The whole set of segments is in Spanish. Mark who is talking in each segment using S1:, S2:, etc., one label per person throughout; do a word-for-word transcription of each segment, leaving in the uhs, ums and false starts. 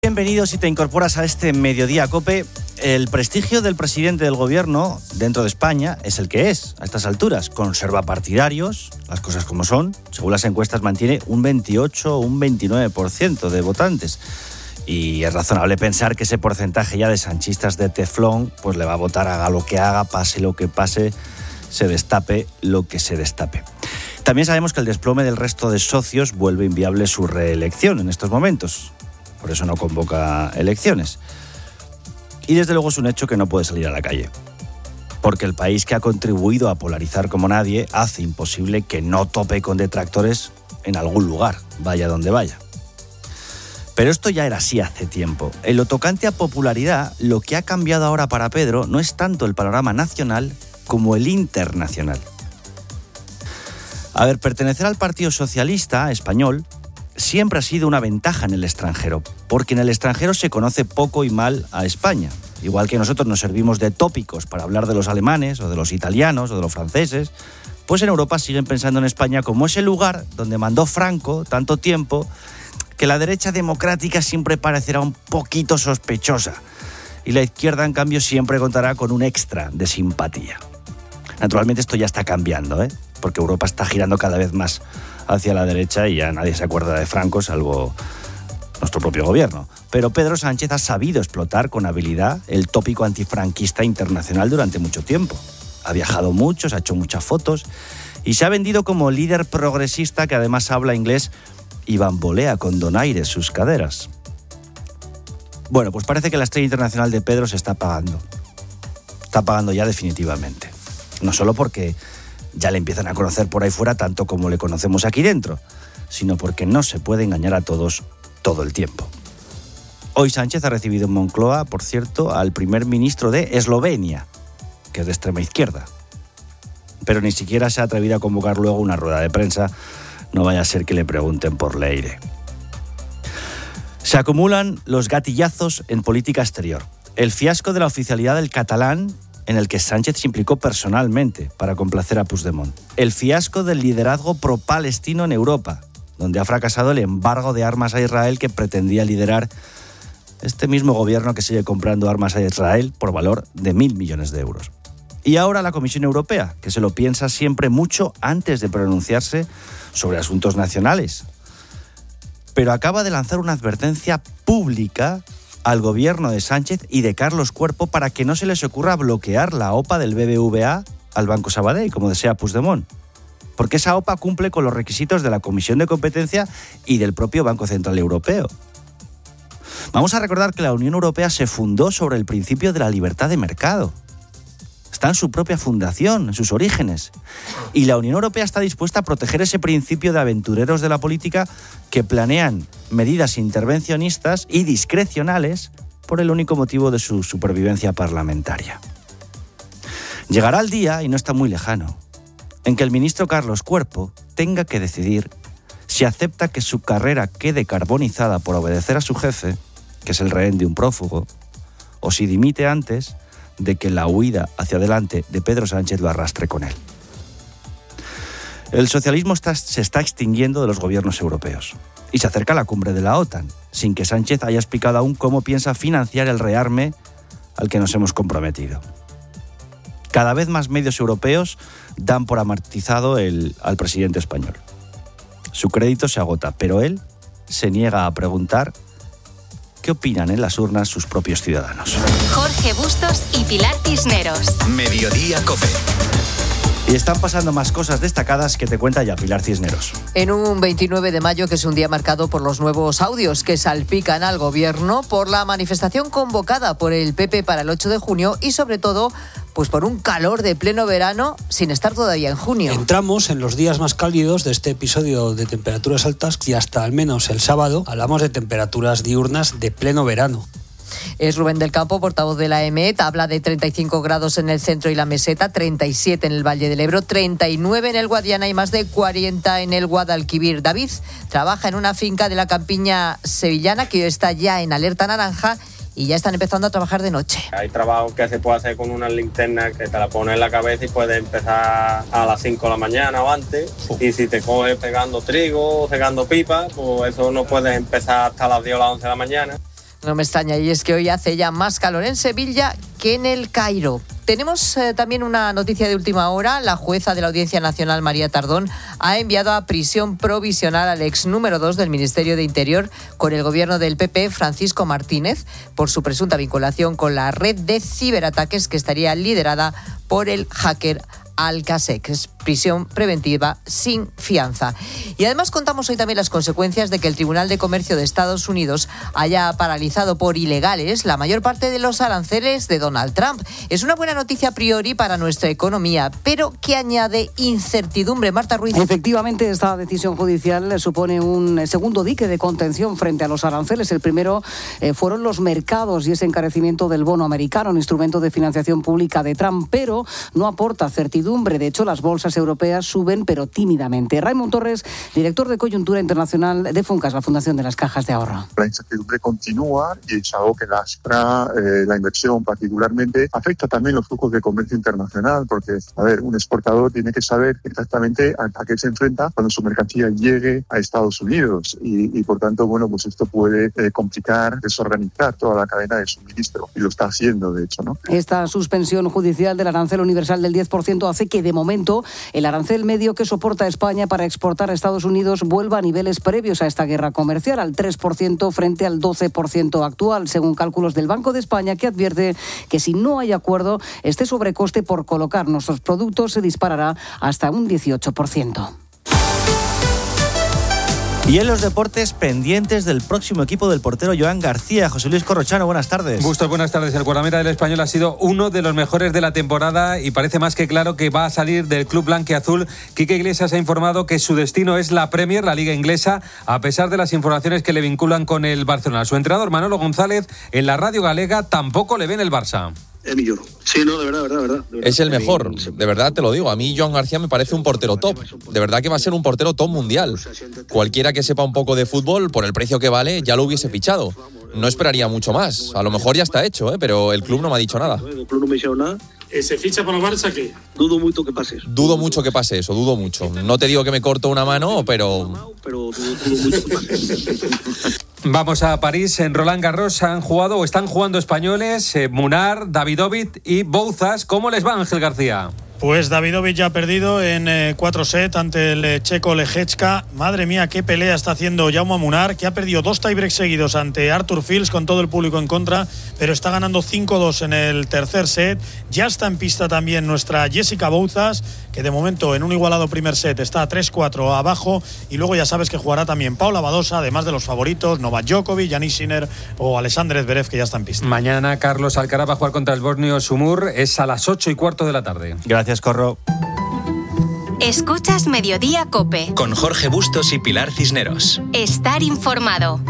S1: Bienvenido si te incorporas a este Mediodía COPE. El prestigio del presidente del gobierno dentro de España es el que es a estas alturas. Conserva partidarios, las cosas como son. Según las encuestas mantiene un veintiocho o un veintinueve por ciento de votantes. Y es razonable pensar que ese porcentaje ya de sanchistas de teflón pues le va a votar, haga lo que haga, pase lo que pase, se destape lo que se destape. También sabemos que el desplome del resto de socios vuelve inviable su reelección en estos momentos. Por eso no convoca elecciones. Y desde luego es un hecho que no puede salir a la calle. Porque el país que ha contribuido a polarizar como nadie hace imposible que no tope con detractores en algún lugar, vaya donde vaya. Pero esto ya era así hace tiempo. En lo tocante a popularidad, lo que ha cambiado ahora para Pedro no es tanto el panorama nacional como el internacional. A ver, pertenecer al Partido Socialista Español siempre ha sido una ventaja en el extranjero, porque en el extranjero se conoce poco y mal a España. Igual que nosotros nos servimos de tópicos para hablar de los alemanes o de los italianos o de los franceses, pues en Europa siguen pensando en España como ese lugar donde mandó Franco tanto tiempo que la derecha democrática siempre parecerá un poquito sospechosa y la izquierda, en cambio, siempre contará con un extra de simpatía. Naturalmente esto ya está cambiando, ¿eh? Porque Europa está girando cada vez más hacia la derecha y ya nadie se acuerda de Franco, salvo nuestro propio gobierno. Pero Pedro Sánchez ha sabido explotar con habilidad el tópico antifranquista internacional durante mucho tiempo. Ha viajado mucho, se ha hecho muchas fotos y se ha vendido como líder progresista que además habla inglés y bambolea con donaire sus caderas. Bueno, pues parece que la estrella internacional de Pedro se está apagando. Está apagando ya definitivamente. No solo porque ya le empiezan a conocer por ahí fuera tanto como le conocemos aquí dentro, sino porque no se puede engañar a todos todo el tiempo. Hoy Sánchez ha recibido en Moncloa, por cierto, al primer ministro de Eslovenia, que es de extrema izquierda. Pero ni siquiera se ha atrevido a convocar luego una rueda de prensa, no vaya a ser que le pregunten por Leire. Se acumulan los gatillazos en política exterior. El fiasco de la oficialidad del catalán, en el que Sánchez se implicó personalmente para complacer a Puigdemont. El fiasco del liderazgo pro-palestino en Europa, donde ha fracasado el embargo de armas a Israel que pretendía liderar este mismo gobierno que sigue comprando armas a Israel por valor de mil millones de euros. Y ahora la Comisión Europea, que se lo piensa siempre mucho antes de pronunciarse sobre asuntos nacionales. Pero acaba de lanzar una advertencia pública al gobierno de Sánchez y de Carlos Cuerpo para que no se les ocurra bloquear la O P A del B B V A al Banco Sabadell, como desea Puigdemont. Porque esa O P A cumple con los requisitos de la Comisión de Competencia y del propio Banco Central Europeo. Vamos a recordar que la Unión Europea se fundó sobre el principio de la libertad de mercado. Está en su propia fundación, en sus orígenes. Y la Unión Europea está dispuesta a proteger ese principio de aventureros de la política que planean medidas intervencionistas y discrecionales por el único motivo de su supervivencia parlamentaria. Llegará el día, y no está muy lejano, en que el ministro Carlos Cuerpo tenga que decidir si acepta que su carrera quede carbonizada por obedecer a su jefe, que es el rehén de un prófugo, o si dimite antes de que la huida hacia adelante de Pedro Sánchez lo arrastre con él. El socialismo está, se está extinguiendo de los gobiernos europeos y se acerca a la cumbre de la OTAN, sin que Sánchez haya explicado aún cómo piensa financiar el rearme al que nos hemos comprometido. Cada vez más medios europeos dan por amortizado el, al presidente español. Su crédito se agota, pero él se niega a preguntar qué opinan en las urnas sus propios ciudadanos.
S2: Jorge Bustos y Pilar Cisneros.
S3: Mediodía COPE.
S1: Y están pasando más cosas destacadas que te cuenta ya Pilar Cisneros.
S4: En un veintinueve de mayo, que es un día marcado por los nuevos audios que salpican al gobierno, por la manifestación convocada por el P P para el ocho de junio y sobre todo pues por un calor de pleno verano sin estar todavía en junio.
S5: Entramos en los días más cálidos de este episodio de temperaturas altas y hasta al menos el sábado hablamos de temperaturas diurnas de pleno verano.
S4: Es Rubén del Campo, portavoz de la EMET, habla de treinta y cinco grados en el centro y la meseta, treinta y siete en el Valle del Ebro, treinta y nueve en el Guadiana y más de cuarenta en el Guadalquivir. David trabaja en una finca de la campiña sevillana que está ya en alerta naranja y ya están empezando a trabajar de noche.
S6: Hay trabajo que se puede hacer con una linterna que te la pones en la cabeza y puedes empezar a las cinco de la mañana o antes. Y si te coges pegando trigo o cegando pipa, pues eso no puedes empezar hasta las diez o las once de la mañana.
S4: No me extraña, y es que hoy hace ya más calor en Sevilla que en el Cairo. Tenemos eh, también una noticia de última hora. La jueza de la Audiencia Nacional, María Tardón, ha enviado a prisión provisional al ex número dos del Ministerio de Interior con el gobierno del P P, Francisco Martínez, por su presunta vinculación con la red de ciberataques que estaría liderada por el hacker Alcasec. Es prisión preventiva sin fianza. Y además contamos hoy también las consecuencias de que el Tribunal de Comercio de Estados Unidos haya paralizado por ilegales la mayor parte de los aranceles de Donald Trump. Es una buena noticia a priori para nuestra economía, pero que añade incertidumbre. Marta Ruiz.
S3: Efectivamente, esta decisión judicial supone un segundo dique de contención frente a los aranceles. El primero eh, fueron los mercados y ese encarecimiento del bono americano, un instrumento de financiación pública de Trump, pero no aporta certidumbre. De hecho, las bolsas europeas suben, pero tímidamente. Raimon Torres, director de Coyuntura Internacional de Funcas, la Fundación de las Cajas de Ahorro.
S7: La incertidumbre continúa y es algo que lastra eh, la inversión particularmente. Afecta también los flujos de comercio internacional, porque, a ver, un exportador tiene que saber exactamente a, a qué se enfrenta cuando su mercancía llegue a Estados Unidos y, y por tanto, bueno, pues esto puede eh, complicar, desorganizar toda la cadena de suministro y lo está haciendo, de hecho, ¿no?
S3: Esta suspensión judicial del arancel universal del diez por ciento hace que, de momento, el arancel medio que soporta España para exportar a Estados Unidos vuelva a niveles previos a esta guerra comercial, al tres por ciento frente al doce por ciento actual, según cálculos del Banco de España, que advierte que si no hay acuerdo, este sobrecoste por colocar nuestros productos se disparará hasta un dieciocho por ciento.
S1: Y en los deportes, pendientes del próximo equipo del portero Joan García. José Luis Corrochano, buenas tardes.
S8: Bustos, buenas tardes. El guardameta del Español ha sido uno de los mejores de la temporada y parece más que claro que va a salir del club blanquiazul. Quique Iglesias ha informado que su destino es la Premier, la liga inglesa, a pesar de las informaciones que le vinculan con el Barcelona. Su entrenador, Manolo González, en la radio galega tampoco le ve en el Barça.
S9: Es mi lloro. Sí, no, de verdad, de verdad, de verdad.
S10: Es el mejor, de verdad te lo digo. A mí Joan García me parece un portero top. De verdad que va a ser un portero top mundial. Cualquiera que sepa un poco de fútbol, por el precio que vale, ya lo hubiese fichado. No esperaría mucho más. A lo mejor ya está hecho, ¿eh? Pero el club no me ha dicho nada.
S9: El club no me ha dicho nada.
S11: ¿Se ficha para el Barça qué?
S9: Dudo mucho que pase eso.
S10: Dudo mucho que pase eso, dudo mucho. No te digo que me corto una mano, pero...
S9: Pero dudo, dudo mucho que pase eso.
S8: Vamos a París. En Roland Garros han jugado o están jugando españoles, eh, Munar, Davidovich y Bouzas. ¿Cómo les va, Ángel García?
S11: Pues Davidovich ya ha perdido en eh, cuatro sets ante el eh, checo Leječka. Madre mía, qué pelea está haciendo Jaume Munar, que ha perdido dos tiebreaks seguidos ante Arthur Fils con todo el público en contra, pero está ganando cinco dos en el tercer set. Ya está en pista también nuestra Jessica Bouzas, que de momento en un igualado primer set está tres cuatro abajo, y luego ya sabes que jugará también Paula Badosa, además de los favoritos Novak Djokovic, Yannick Sinner o Alexander Zverev, que ya está en pista.
S8: Mañana Carlos Alcaraz va a jugar contra el bosnio Sumur. Es a las ocho y cuarto de la tarde.
S1: Gracias, Corro.
S2: Escuchas Mediodía COPE.
S12: Con Jorge Bustos y Pilar Cisneros.
S2: Estar informado.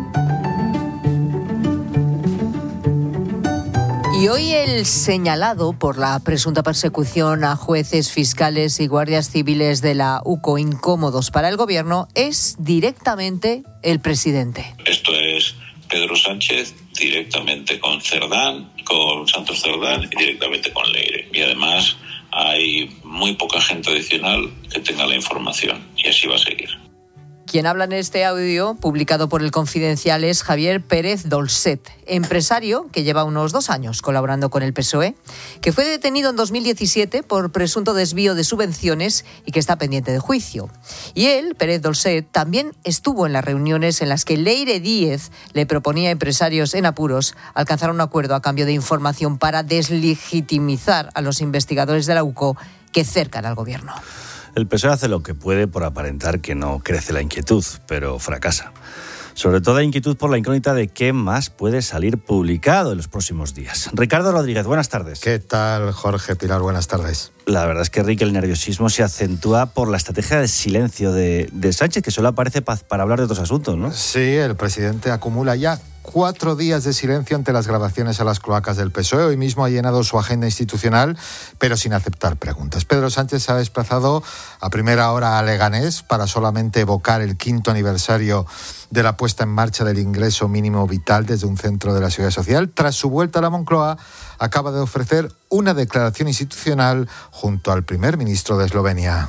S4: Y hoy el señalado por la presunta persecución a jueces, fiscales y guardias civiles de la U C O incómodos para el gobierno es directamente el presidente.
S13: Esto es Pedro Sánchez directamente con Cerdán, con Santos Cerdán y directamente con Leire. Y además hay muy poca gente adicional que tenga la información y así va a seguir.
S4: Quien habla en este audio, publicado por El Confidencial, es Javier Pérez Dolcet, empresario que lleva unos dos años colaborando con el P S O E, que fue detenido en dos mil diecisiete por presunto desvío de subvenciones y que está pendiente de juicio. Y él, Pérez Dolcet, también estuvo en las reuniones en las que Leire Díez le proponía a empresarios en apuros alcanzar un acuerdo a cambio de información para deslegitimizar a los investigadores de la U C O que cercan al gobierno.
S1: El P S O E hace lo que puede por aparentar que no crece la inquietud, pero fracasa. Sobre todo la inquietud por la incógnita de qué más puede salir publicado en los próximos días. Ricardo Rodríguez, buenas tardes.
S14: ¿Qué tal, Jorge? Pilar, buenas tardes.
S1: La verdad es que, Rick, el nerviosismo se acentúa por la estrategia de silencio de, de Sánchez, que solo aparece pa, para hablar de otros asuntos, ¿no?
S14: Sí, el presidente acumula ya cuatro días de silencio ante las grabaciones a las cloacas del P S O E. Hoy mismo ha llenado su agenda institucional, pero sin aceptar preguntas. Pedro Sánchez se ha desplazado a primera hora a Leganés para solamente evocar el quinto aniversario de la puesta en marcha del ingreso mínimo vital desde un centro de la Seguridad Social. Tras su vuelta a la Moncloa, acaba de ofrecer una declaración institucional junto al primer ministro de Eslovenia.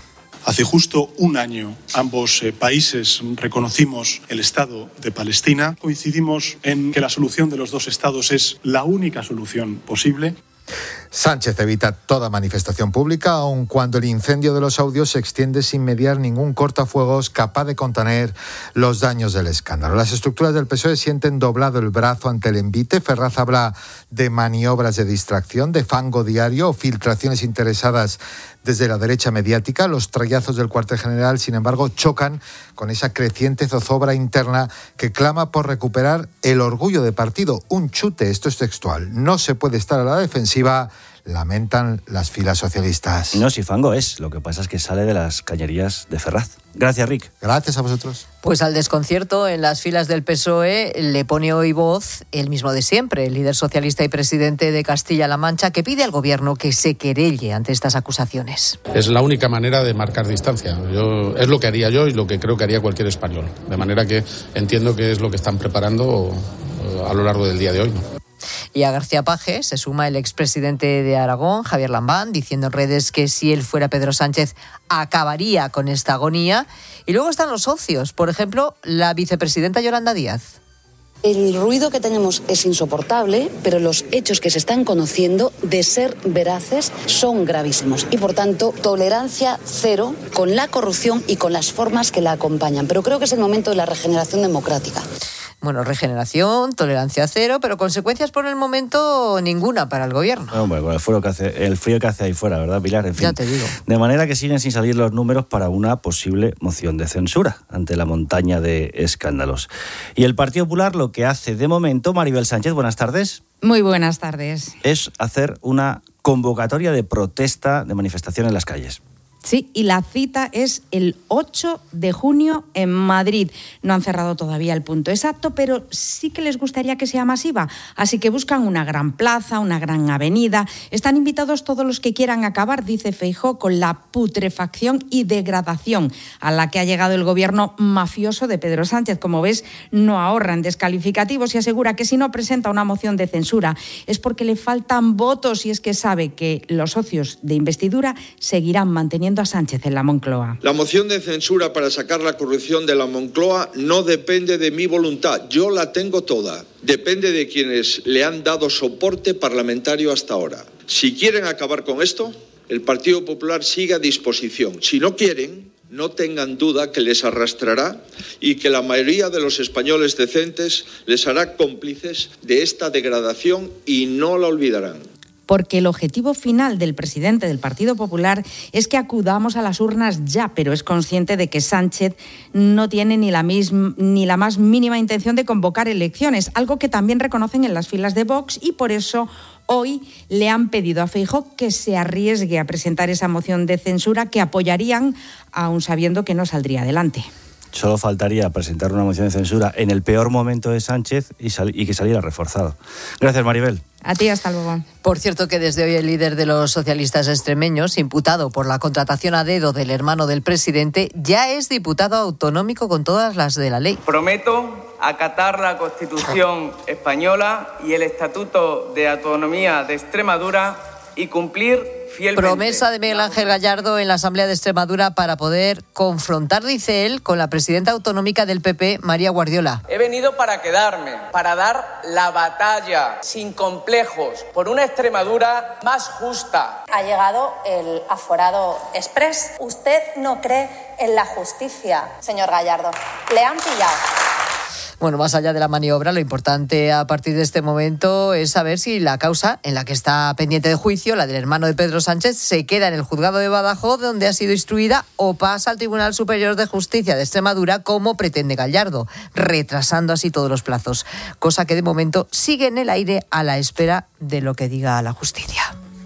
S15: Hace justo un año ambos eh, países reconocimos el Estado de Palestina. Coincidimos en que la solución de los dos estados es la única solución posible.
S14: Sánchez evita toda manifestación pública, aun cuando el incendio de los audios se extiende sin mediar ningún cortafuegos capaz de contener los daños del escándalo. Las estructuras del P S O E sienten doblado el brazo ante el envite. Ferraz habla de maniobras de distracción, de fango diario o filtraciones interesadas desde la derecha mediática. Los trallazos del cuartel general, sin embargo, chocan con esa creciente zozobra interna que clama por recuperar el orgullo de partido. Un chute, esto es textual. No se puede estar a la defensiva, lamentan las filas socialistas.
S1: No, si fango es. Lo que pasa es que sale de las cañerías de Ferraz. Gracias, Rick.
S14: Gracias a vosotros.
S4: Pues al desconcierto en las filas del P S O E le pone hoy voz el mismo de siempre, el líder socialista y presidente de Castilla-La Mancha, que pide al gobierno que se querelle ante estas acusaciones.
S16: Es la única manera de marcar distancia. Yo, es lo que haría yo y lo que creo que haría cualquier español. De manera que entiendo que es lo que están preparando a lo largo del día de hoy, ¿no?
S4: Y a García Paje se suma el expresidente de Aragón, Javier Lambán, diciendo en redes que si él fuera Pedro Sánchez acabaría con esta agonía. Y luego están los socios, por ejemplo, la vicepresidenta Yolanda Díaz.
S17: El ruido que tenemos es insoportable, pero los hechos que se están conociendo, de ser veraces, son gravísimos. Y, por tanto, tolerancia cero con la corrupción y con las formas que la acompañan. Pero creo que es el momento de la regeneración democrática.
S4: Bueno, regeneración, tolerancia cero, pero consecuencias por el momento ninguna para el gobierno.
S1: Hombre, con el frío que hace, el frío que hace ahí fuera, ¿verdad, Pilar? En fin,
S4: ya te digo.
S1: De manera que siguen sin salir los números para una posible moción de censura ante la montaña de escándalos. Y el Partido Popular lo que hace de momento, Maribel Sánchez, buenas tardes.
S18: Muy buenas tardes.
S1: Es hacer una convocatoria de protesta, de manifestación en las calles.
S18: Sí, y la cita es el ocho de junio en Madrid. No han cerrado todavía el punto exacto, pero sí que les gustaría que sea masiva. Así que buscan una gran plaza, una gran avenida. Están invitados todos los que quieran acabar, dice Feijóo, con la putrefacción y degradación a la que ha llegado el gobierno mafioso de Pedro Sánchez. Como ves, no ahorra en descalificativos y asegura que si no presenta una moción de censura es porque le faltan votos, y es que sabe que los socios de investidura seguirán manteniendo a Sánchez en la Moncloa.
S19: La moción de censura para sacar la corrupción de la Moncloa no depende de mi voluntad, yo la tengo toda. Depende de quienes le han dado soporte parlamentario hasta ahora. Si quieren acabar con esto, el Partido Popular sigue a disposición. Si no quieren, no tengan duda que les arrastrará y que la mayoría de los españoles decentes les hará cómplices de esta degradación y no la olvidarán.
S18: Porque el objetivo final del presidente del Partido Popular es que acudamos a las urnas ya, pero es consciente de que Sánchez no tiene ni la, misma, ni la más mínima intención de convocar elecciones, algo que también reconocen en las filas de Vox, y por eso hoy le han pedido a Feijóo que se arriesgue a presentar esa moción de censura que apoyarían, aun sabiendo que no saldría adelante.
S1: Solo faltaría presentar una moción de censura en el peor momento de Sánchez y, sal- y que saliera reforzado. Gracias, Maribel.
S18: A ti, hasta luego.
S4: Por cierto, que desde hoy el líder de los socialistas extremeños, imputado por la contratación a dedo del hermano del presidente, ya es diputado autonómico con todas las de la ley.
S20: Prometo acatar la Constitución española y el Estatuto de Autonomía de Extremadura y cumplir fielmente.
S4: Promesa de Miguel Ángel Gallardo en la Asamblea de Extremadura para poder confrontar, dice él, con la presidenta autonómica del P P, María Guardiola.
S20: He venido para quedarme, para dar la batalla, sin complejos, por una Extremadura más justa.
S21: Ha llegado el aforado express. ¿Usted no cree en la justicia, señor Gallardo? Le han pillado.
S4: Bueno, más allá de la maniobra, lo importante a partir de este momento es saber si la causa en la que está pendiente de juicio, la del hermano de Pedro Sánchez, se queda en el juzgado de Badajoz, donde ha sido instruida, o pasa al Tribunal Superior de Justicia de Extremadura, como pretende Gallardo, retrasando así todos los plazos. Cosa que de momento sigue en el aire a la espera de lo que diga la justicia.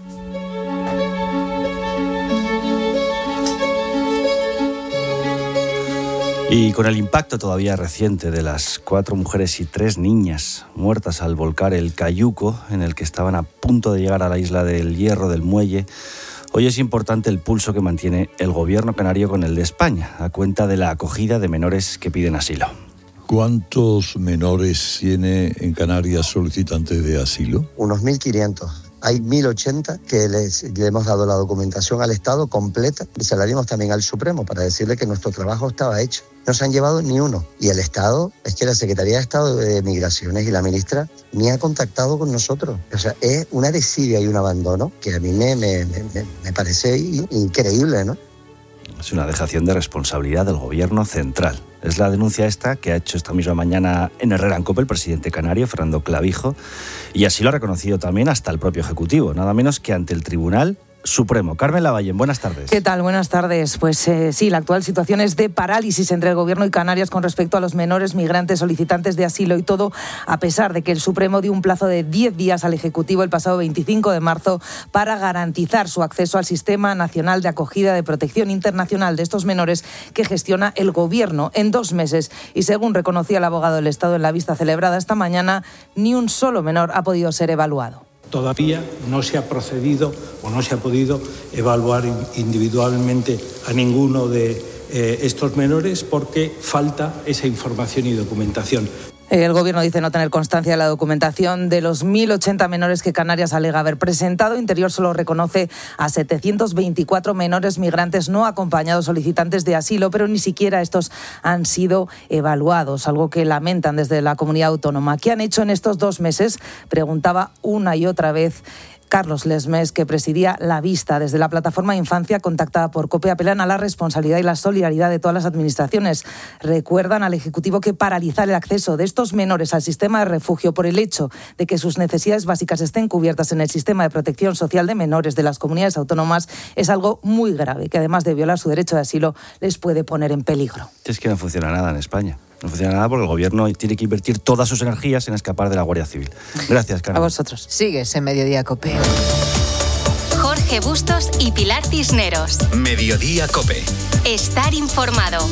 S1: Y con el impacto todavía reciente de las cuatro mujeres y tres niñas muertas al volcar el Cayuco, en el que estaban a punto de llegar a la isla del Hierro del Muelle, hoy es importante el pulso que mantiene el gobierno canario con el de España, a cuenta de la acogida de menores que piden asilo.
S22: ¿Cuántos menores tiene en Canarias solicitantes de asilo?
S23: Unos mil quinientos
S5: Hay mil ochenta que les, le hemos dado la documentación al Estado completa y se la dimos también al Supremo para decirle que nuestro trabajo estaba hecho. No se han llevado ni uno. Y el Estado, es que la Secretaría de Estado de Migraciones y la ministra ni ha contactado con nosotros. O sea, es una desidia y un abandono que a mí me, me, me, me parece increíble, ¿no?
S1: Es una dejación de responsabilidad del gobierno central. Es la denuncia esta que ha hecho esta misma mañana en Herrera en COPE el presidente canario, Fernando Clavijo, y así lo ha reconocido también hasta el propio Ejecutivo, nada menos que ante el Tribunal Supremo. Carmen Lavallén, buenas tardes.
S22: ¿Qué tal? Buenas tardes. Pues eh, sí, la actual situación es de parálisis entre el Gobierno y Canarias con respecto a los menores migrantes solicitantes de asilo, y todo a pesar de que el Supremo dio un plazo de diez días al Ejecutivo el pasado veinticinco de marzo para garantizar su acceso al Sistema Nacional de Acogida de Protección Internacional de estos menores que gestiona el Gobierno en dos meses. Y según reconocía el abogado del Estado en la vista celebrada esta mañana, ni un solo menor ha podido ser evaluado.
S23: Todavía no se ha procedido o no se ha podido evaluar individualmente a ninguno de eh, estos menores porque falta esa información y documentación.
S22: El Gobierno dice no tener constancia de la documentación de los mil ochenta menores que Canarias alega haber presentado. Interior solo reconoce a setecientos veinticuatro menores migrantes no acompañados solicitantes de asilo, pero ni siquiera estos han sido evaluados, algo que lamentan desde la comunidad autónoma. ¿Qué han hecho en estos dos meses?, preguntaba una y otra vez Carlos Lesmes, que presidía la vista. Desde la plataforma Infancia, contactada por COPE, apelan a la responsabilidad y la solidaridad de todas las administraciones. Recuerdan al Ejecutivo que paralizar el acceso de estos menores al sistema de refugio por el hecho de que sus necesidades básicas estén cubiertas en el sistema de protección social de menores de las comunidades autónomas es algo muy grave, que además de violar su derecho de asilo, les puede poner en peligro.
S1: Es que no funciona nada en España. No funciona nada porque el Gobierno tiene que invertir todas sus energías en escapar de la Guardia Civil. Gracias, Carmen.
S22: A vosotros.
S4: Sigues en Mediodía COPE.
S2: Jorge Bustos y Pilar Cisneros.
S12: Mediodía COPE.
S2: Estar informado.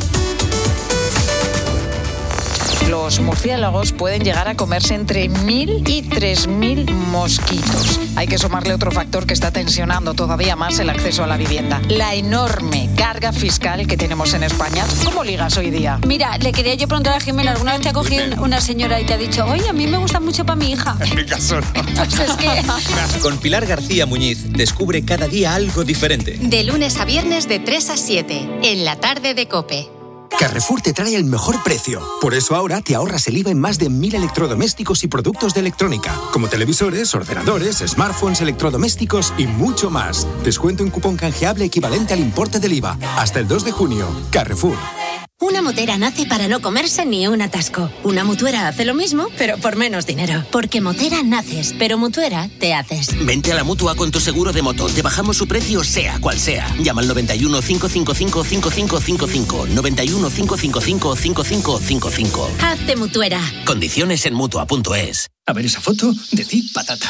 S24: Los murciélagos pueden llegar a comerse entre mil y tres mil mosquitos. Hay que sumarle otro factor que está tensionando todavía más el acceso a la vivienda: la enorme carga fiscal que tenemos en España. ¿Cómo ligas hoy día?
S25: Mira, le quería yo preguntar a Jimena, ¿alguna vez te ha cogido una señora y te ha dicho, oye, a mí me gusta mucho para mi hija?
S12: En mi caso no.
S25: Pues es que...
S12: Con Pilar García Muñiz descubre cada día algo diferente.
S2: De lunes a viernes de tres a siete, en la tarde de COPE.
S26: Carrefour te trae el mejor precio. Por eso ahora te ahorras el I V A en más de mil electrodomésticos y productos de electrónica, como televisores, ordenadores, smartphones, electrodomésticos y mucho más. Descuento en cupón canjeable equivalente al importe del I V A. Hasta el dos de junio. Carrefour.
S27: Una motera nace para no comerse ni un atasco. Una mutuera hace lo mismo, pero por menos dinero. Porque motera naces, pero mutuera te haces.
S28: Vente a la Mutua con tu seguro de moto. Te bajamos su precio sea cual sea. Llama al noventa y uno, cinco cinco cinco, cinco cinco cinco cinco. noventa y uno, cinco cinco cinco, cinco cinco cinco cinco.
S27: Hazte mutuera.
S28: Condiciones en Mutua punto es.
S29: A ver esa foto, decir patata.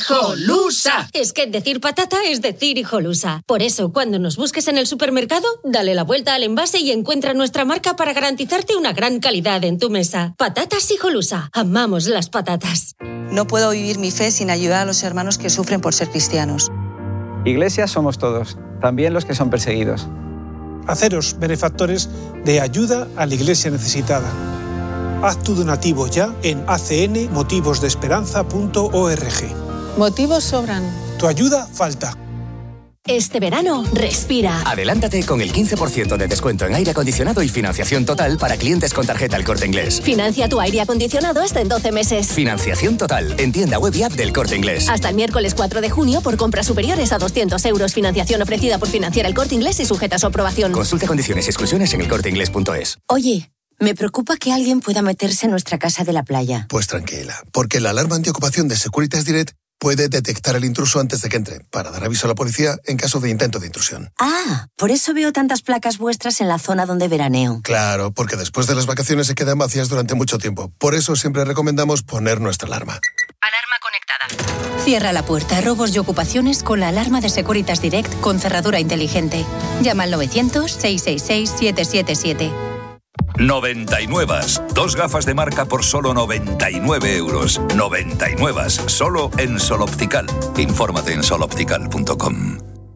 S27: ¡Hijolusa! Es que decir patata es decir hijolusa. Por eso, cuando nos busques en el supermercado, dale la vuelta al envase y encuentra nuestra marca para garantizarte una gran calidad en tu mesa. Patatas Hijolusa. Amamos las patatas.
S30: No puedo vivir mi fe sin ayudar a los hermanos que sufren por ser cristianos.
S31: Iglesia somos todos, también los que son perseguidos.
S15: Haceros benefactores de ayuda a la Iglesia necesitada. Haz tu donativo ya en a c n motivos de esperanza punto org.
S30: Motivos sobran.
S15: Tu ayuda falta.
S27: Este verano, respira.
S26: Adelántate con el quince por ciento de descuento en aire acondicionado y financiación total para clientes con tarjeta El Corte Inglés.
S27: Financia tu aire acondicionado hasta en doce meses.
S26: Financiación total en tienda web y app del Corte Inglés.
S27: Hasta el miércoles cuatro de junio por compras superiores a doscientos euros. Financiación ofrecida por Financiera El Corte Inglés y sujeta a su aprobación.
S26: Consulta condiciones y exclusiones en el corte inglés punto es.
S27: Oye, me preocupa que alguien pueda meterse en nuestra casa de la playa.
S32: Pues tranquila, porque la alarma antiocupación de Securitas Direct puede detectar el intruso antes de que entre, para dar aviso a la policía en caso de intento de intrusión.
S27: Ah, por eso veo tantas placas vuestras en la zona donde veraneo.
S32: Claro, porque después de las vacaciones se quedan vacías durante mucho tiempo. Por eso siempre recomendamos poner nuestra alarma.
S27: Alarma conectada. Cierra la puerta a robos y ocupaciones con la alarma de Securitas Direct con cerradura inteligente. Llama al novecientos, seiscientos sesenta y seis, setecientos setenta y siete.
S33: noventa y nueve. Dos gafas de marca por solo noventa y nueve euros. noventa y nueve. Solo en Sol Optical. Infórmate en sol optical punto com.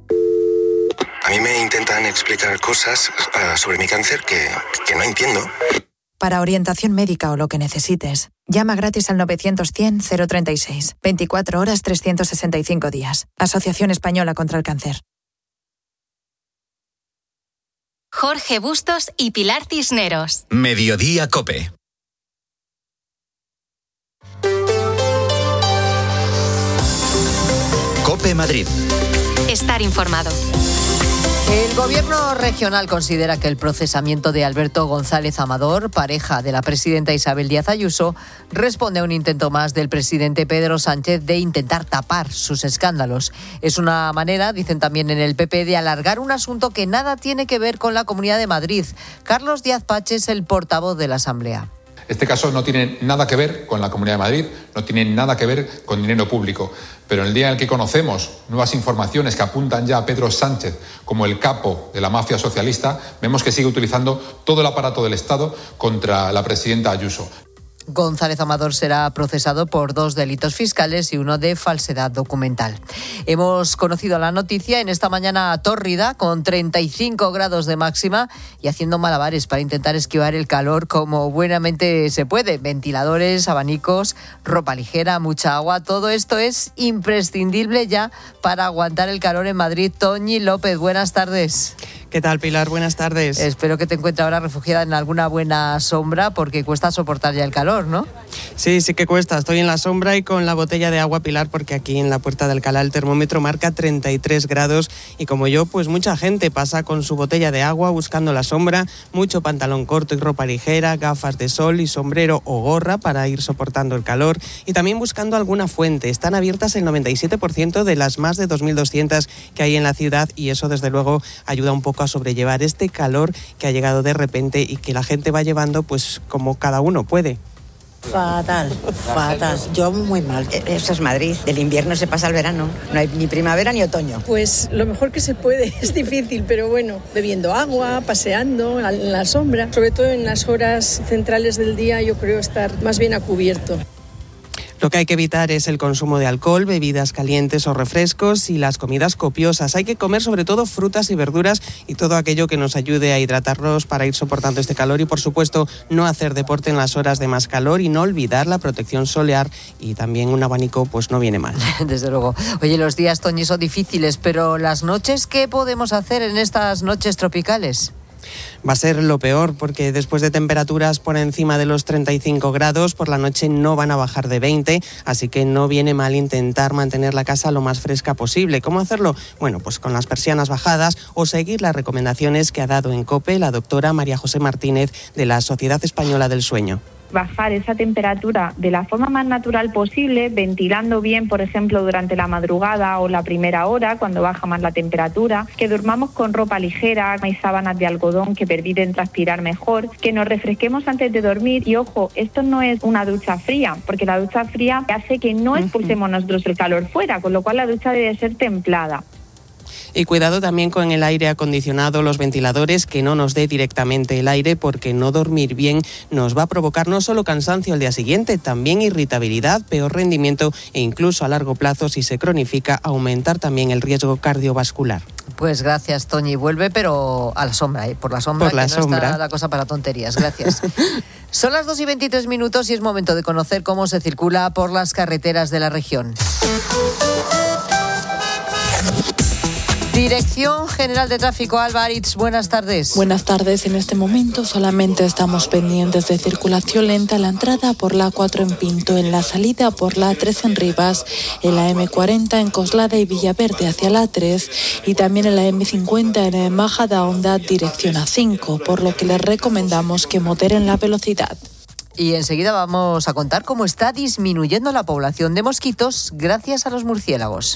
S34: A mí me intentan explicar cosas uh, sobre mi cáncer que, que no entiendo.
S35: Para orientación médica o lo que necesites,
S3: Llama gratis al novecientos cien cero treinta y seis. veinticuatro horas, trescientos sesenta y cinco días. Asociación Española contra el Cáncer.
S2: Jorge Bustos y Pilar Cisneros.
S6: Mediodía COPE. COPE Madrid.
S2: Estar informado.
S4: El gobierno regional considera que el procesamiento de Alberto González Amador, pareja de la presidenta Isabel Díaz Ayuso, responde a un intento más del presidente Pedro Sánchez de intentar tapar sus escándalos. Es una manera, dicen también en el P P, de alargar un asunto que nada tiene que ver con la Comunidad de Madrid. Carlos Díaz Pache es el portavoz de la Asamblea.
S7: Este caso no tiene nada que ver con la Comunidad de Madrid, no tiene nada que ver con dinero público. Pero en el día en el que conocemos nuevas informaciones que apuntan ya a Pedro Sánchez como el capo de la mafia socialista, vemos que sigue utilizando todo el aparato del Estado contra la presidenta Ayuso.
S4: González Amador será procesado por dos delitos fiscales y uno de falsedad documental. Hemos conocido la noticia en esta mañana tórrida, con treinta y cinco grados de máxima y haciendo malabares para intentar esquivar el calor como buenamente se puede. Ventiladores, abanicos, ropa ligera, mucha agua. Todo esto es imprescindible ya para aguantar el calor en Madrid. Toñi López, buenas tardes.
S8: ¿Qué tal, Pilar? Buenas tardes.
S4: Espero que te encuentres ahora refugiada en alguna buena sombra porque cuesta soportar ya el calor, ¿no?
S8: Sí, sí que cuesta. Estoy en la sombra y con la botella de agua, Pilar, porque aquí en la Puerta de Alcalá el termómetro marca treinta y tres grados y como yo, pues mucha gente pasa con su botella de agua buscando la sombra, mucho pantalón corto y ropa ligera, gafas de sol y sombrero o gorra para ir soportando el calor y también buscando alguna fuente. Están abiertas el noventa y siete por ciento de las más de dos mil doscientas que hay en la ciudad y eso desde luego ayuda un poco a sobrellevar este calor que ha llegado de repente y que la gente va llevando pues como cada uno puede.
S9: Fatal, fatal. Yo muy mal. Eso es Madrid. Del invierno se pasa al verano. No hay ni primavera ni otoño.
S10: Pues lo mejor que se puede. Es difícil, pero bueno, bebiendo agua, paseando en la sombra. Sobre todo en las horas centrales del día yo creo estar más bien a cubierto.
S8: Lo que hay que evitar es el consumo de alcohol, bebidas calientes o refrescos y las comidas copiosas. Hay que comer sobre todo frutas y verduras y todo aquello que nos ayude a hidratarnos para ir soportando este calor y, por supuesto, no hacer deporte en las horas de más calor y no olvidar la protección solar y también un abanico pues no viene mal.
S4: Desde luego. Oye, los días, Toñi, son difíciles, pero las noches, ¿qué podemos hacer en estas noches tropicales?
S8: Va a ser lo peor porque después de temperaturas por encima de los treinta y cinco grados, por la noche no van a bajar de veinte, así que no viene mal intentar mantener la casa lo más fresca posible. ¿Cómo hacerlo? Bueno, pues con las persianas bajadas o seguir las recomendaciones que ha dado en COPE la doctora María José Martínez de la Sociedad Española del Sueño.
S11: Bajar esa temperatura de la forma más natural posible, ventilando bien, por ejemplo, durante la madrugada o la primera hora, cuando baja más la temperatura, que durmamos con ropa ligera, hay sábanas de algodón que permiten transpirar mejor, que nos refresquemos antes de dormir y, ojo, esto no es una ducha fría, porque la ducha fría hace que no expulsemos nosotros el calor fuera, con lo cual la ducha debe ser templada.
S8: Y cuidado también con el aire acondicionado, los ventiladores, que no nos dé directamente el aire porque no dormir bien nos va a provocar no solo cansancio al día siguiente, también irritabilidad, peor rendimiento e incluso a largo plazo, si se cronifica, aumentar también el riesgo cardiovascular.
S4: Pues gracias, Toñi. Vuelve, pero a la sombra, ¿eh? Por la sombra,
S8: Por la
S4: que no
S8: sombra.
S4: está la cosa para tonterías. Gracias. Son las dos y veintitrés minutos y es momento de conocer cómo se circula por las carreteras de la región. Dirección General de Tráfico, Alba Aritz, buenas tardes.
S13: Buenas tardes. En este momento solamente estamos pendientes de circulación lenta en la entrada por la A cuatro en Pinto, en la salida por la A tres en Rivas, en la eme cuarenta en Coslada y Villaverde hacia la A tres y también en la eme cincuenta en Majadahonda dirección A cinco, por lo que les recomendamos que moderen la velocidad.
S4: Y enseguida vamos a contar cómo está disminuyendo la población de mosquitos gracias a los murciélagos.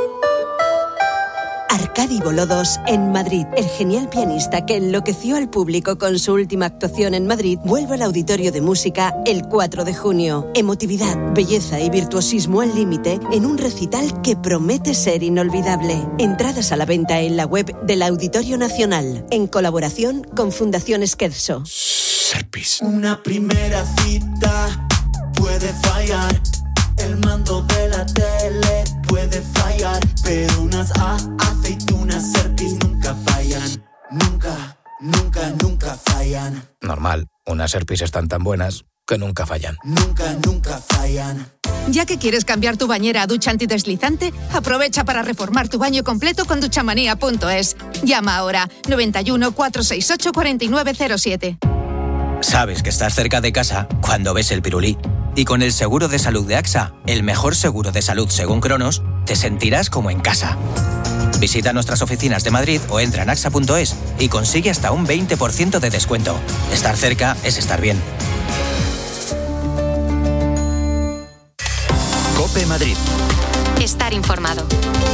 S14: Arkady Volodos en Madrid. El genial pianista que enloqueció al público con su última actuación en Madrid vuelve al Auditorio de Música el cuatro de junio. Emotividad, belleza y virtuosismo al límite en un recital que promete ser inolvidable. Entradas a la venta en la web del Auditorio Nacional, en colaboración con Fundación Scherzo.
S16: Serpis. Una primera cita puede fallar. El mando de la tele puede fallar, pero unas a- aceitunas Serpis nunca fallan. Nunca, nunca, nunca fallan.
S17: Normal, unas Serpis están tan buenas
S1: que nunca fallan.
S16: Nunca, nunca fallan.
S5: Ya que quieres cambiar tu bañera a ducha antideslizante, aprovecha para reformar tu baño completo con duchamanía punto es. Llama ahora noventa y uno, cuatrocientos sesenta y ocho, cuarenta y nueve cero siete.
S1: Sabes que estás cerca de casa cuando ves el pirulí. Y con el seguro de salud de AXA, el mejor seguro de salud según Cronos, te sentirás como en casa. Visita nuestras oficinas de Madrid o entra en axa punto es y consigue hasta un veinte por ciento de descuento. Estar cerca es estar bien.
S6: COPE Madrid.
S2: Estar informado.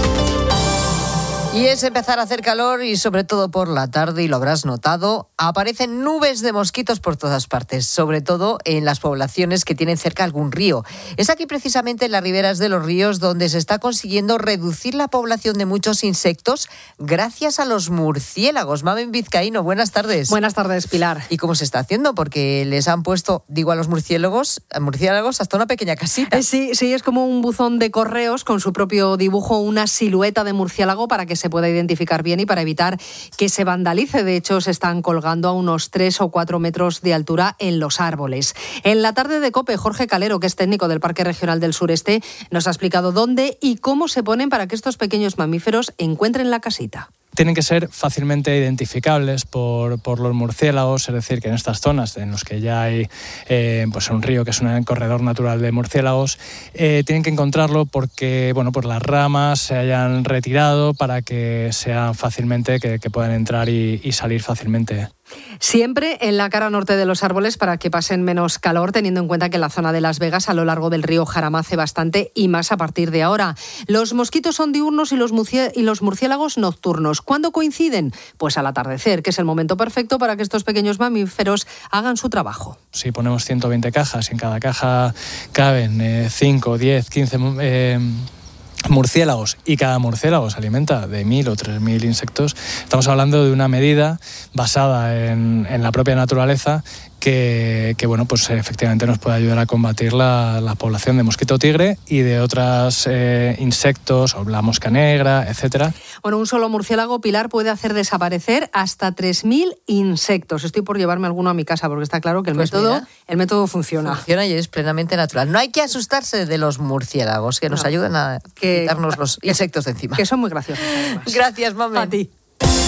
S4: Y es empezar a hacer calor y sobre todo por la tarde, y lo habrás notado, aparecen nubes de mosquitos por todas partes, sobre todo en las poblaciones que tienen cerca algún río. Es aquí precisamente en las riberas de los ríos donde se está consiguiendo reducir la población de muchos insectos gracias a los murciélagos. Mamen Vizcaíno, buenas tardes.
S12: Buenas tardes, Pilar.
S4: ¿Y cómo se está haciendo? Porque les han puesto, digo a los murciélagos, a murciélagos hasta una pequeña casita.
S12: Eh, sí, sí, es como un buzón de correos con su propio dibujo, una silueta de murciélago para que se pueda identificar bien y para evitar que se vandalice. De hecho, se están colgando a unos tres o cuatro metros de altura en los árboles. En la tarde de COPE, Jorge Calero, que es técnico del Parque Regional del Sureste, nos ha explicado dónde y cómo se ponen para que estos pequeños mamíferos encuentren la casita.
S17: Tienen que ser fácilmente identificables por, por los murciélagos, es decir, que en estas zonas en las que ya hay eh, pues un río que es un corredor natural de murciélagos, eh, tienen que encontrarlo porque bueno, pues las ramas se hayan retirado para que sean fácilmente, que, que puedan entrar y, y salir fácilmente.
S12: Siempre en la cara norte de los árboles para que pasen menos calor, teniendo en cuenta que en la zona de Las Vegas, a lo largo del río Jarama, hace bastante y más a partir de ahora. Los mosquitos son diurnos y los, murci- y los murciélagos nocturnos. ¿Cuándo coinciden? Pues al atardecer, que es el momento perfecto para que estos pequeños mamíferos hagan su trabajo.
S17: Si ponemos ciento veinte cajas y en cada caja caben eh, cinco, diez, quince... Eh, murciélagos y cada murciélago se alimenta de mil o tres mil insectos, estamos hablando de una medida basada en, en la propia naturaleza que, que bueno, pues efectivamente nos puede ayudar a combatir la, la población de mosquito tigre y de otros eh, insectos, o la mosca negra, etcétera.
S12: Bueno, un solo murciélago, Pilar, puede hacer desaparecer hasta tres mil insectos. Estoy por llevarme alguno a mi casa porque está claro que el,
S4: pues
S12: método,
S4: mira,
S12: el método funciona.
S4: Funciona y es plenamente natural. No hay que asustarse de los murciélagos, que nos no. ayudan a que, quitarnos los que, insectos de encima.
S12: Que son muy graciosos. Además.
S4: Gracias, Mamen.
S12: A ti.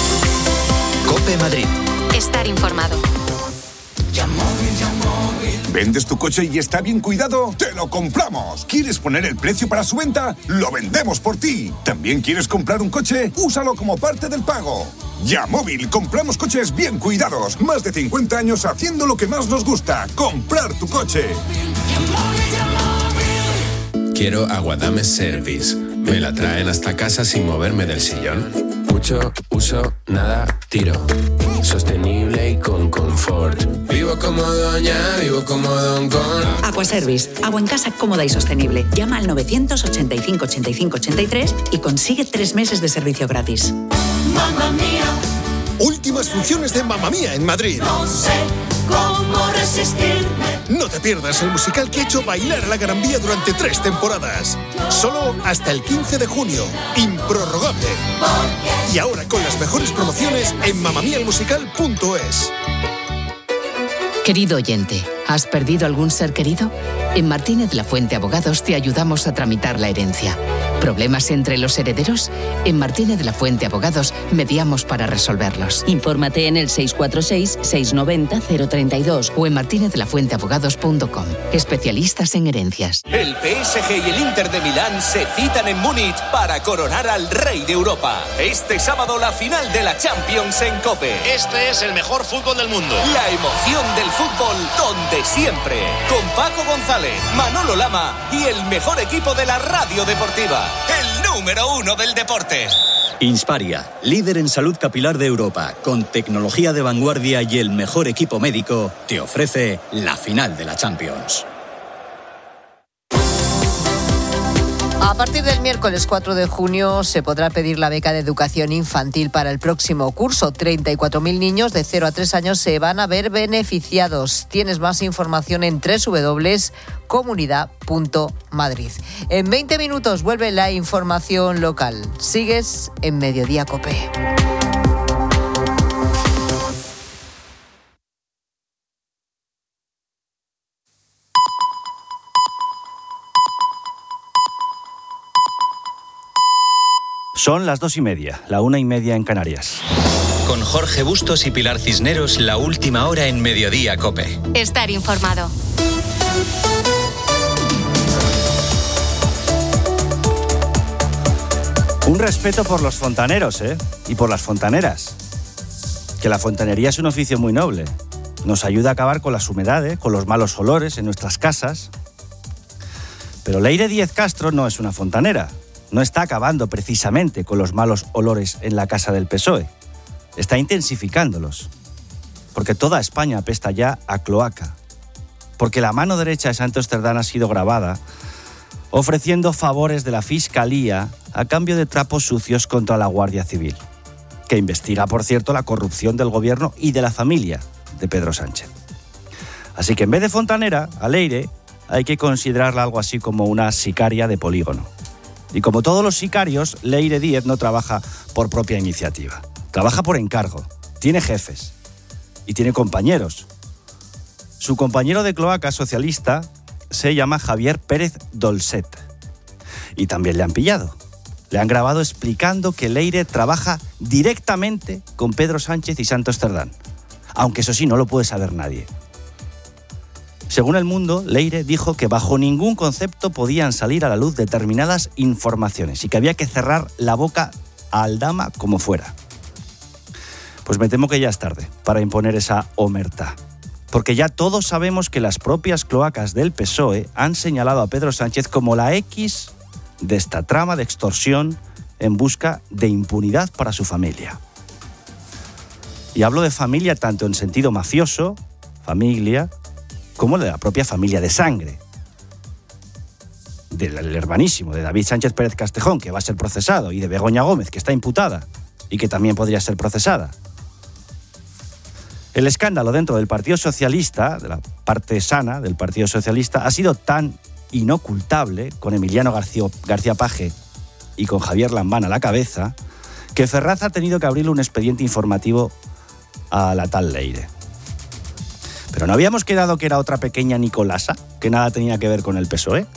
S6: COPE Madrid.
S2: Estar informado.
S18: ¿Vendes tu coche y está bien cuidado? ¡Te lo compramos! ¿Quieres poner el precio para su venta? ¡Lo vendemos por ti! ¿También quieres comprar un coche? ¡Úsalo como parte del pago! Yamóvil, compramos coches bien cuidados. Más de cincuenta años haciendo lo que más nos gusta, comprar tu coche.
S19: Quiero Aguadame Service. Me la traen hasta casa sin moverme del sillón. Mucho uso, nada tiro. Sostenible y con confort. Vivo como doña, vivo como don con.
S20: Aquaservice, agua en casa cómoda y sostenible. Llama al novecientos ochenta y cinco, ochenta y cinco, ochenta y tres y consigue tres meses de servicio gratis.
S21: Mamma mía. Últimas funciones de Mamma Mía en Madrid.
S20: No sé cómo resistirme.
S21: No te pierdas el musical que ha hecho bailar a la Gran Vía durante tres temporadas. Solo hasta el quince de junio. Improrrogable. Y ahora con las mejores promociones en mamma mia el musical punto es.
S22: Querido oyente, ¿has perdido algún ser querido? En Martínez La Fuente Abogados te ayudamos a tramitar la herencia. ¿Problemas entre los herederos? En Martínez La Fuente Abogados mediamos para resolverlos.
S20: Infórmate en el seis cuatro seis, seis nueve cero, cero tres dos
S22: o en martinez la fuente abogados punto com. Especialistas en herencias.
S23: El P S G y el Inter de Milán se citan en Múnich para coronar al rey de Europa. Este sábado la final de la Champions en COPE.
S24: Este es el mejor fútbol del mundo.
S23: La emoción del fútbol donde siempre. Con Paco González, Manolo Lama y el mejor equipo de la radio deportiva. El número uno del deporte.
S25: Insparia, líder en salud capilar de Europa, con tecnología de vanguardia y el mejor equipo médico, te ofrece la final de la Champions.
S4: A partir del miércoles cuatro de junio se podrá pedir la beca de educación infantil para el próximo curso. treinta y cuatro mil niños de cero a tres años se van a ver beneficiados. Tienes más información en doble u doble u doble u punto comunidad punto madrid. En veinte minutos vuelve la información local. Sigues en Mediodía COPE.
S3: Son las dos y media, la una y media en Canarias.
S25: Con Jorge Bustos y Pilar Cisneros, la última hora en Mediodía COPE.
S2: Estar informado.
S3: Un respeto por los fontaneros, ¿eh? Y por las fontaneras. Que la fontanería es un oficio muy noble. Nos ayuda a acabar con las humedades, con los malos olores en nuestras casas. Pero Leire Díez Castro no es una fontanera. No está acabando precisamente con los malos olores en la casa del P S O E. Está intensificándolos. Porque toda España apesta ya a cloaca. Porque la mano derecha de Santos Cerdán ha sido grabada ofreciendo favores de la Fiscalía a cambio de trapos sucios contra la Guardia Civil, que investiga, por cierto, la corrupción del gobierno y de la familia de Pedro Sánchez. Así que en vez de fontanera, a Leire hay que considerarla algo así como una sicaria de polígono. Y como todos los sicarios, Leire Díez no trabaja por propia iniciativa. Trabaja por encargo, tiene jefes y tiene compañeros. Su compañero de cloaca socialista se llama Javier Pérez Dolcet. Y también le han pillado. Le han grabado explicando que Leire trabaja directamente con Pedro Sánchez y Santos Cerdán. Aunque eso sí, no lo puede saber nadie. Según El Mundo, Leire dijo que bajo ningún concepto podían salir a la luz determinadas informaciones y que había que cerrar la boca a Aldama como fuera. Pues me temo que ya es tarde para imponer esa omertá. Porque ya todos sabemos que las propias cloacas del P S O E han señalado a Pedro Sánchez como la X de esta trama de extorsión en busca de impunidad para su familia. Y hablo de familia tanto en sentido mafioso, familia, como de la propia familia de sangre. Del hermanísimo de David Sánchez Pérez Castejón, que va a ser procesado, y de Begoña Gómez, que está imputada y que también podría ser procesada. El escándalo dentro del Partido Socialista, de la parte sana del Partido Socialista, ha sido tan inocultable, con Emiliano García, García Paje y con Javier Lambán a la cabeza, que Ferraz ha tenido que abrirle un expediente informativo a la tal Leire. Pero ¿no habíamos quedado que era otra pequeña Nicolasa, que nada tenía que ver con el P S O E?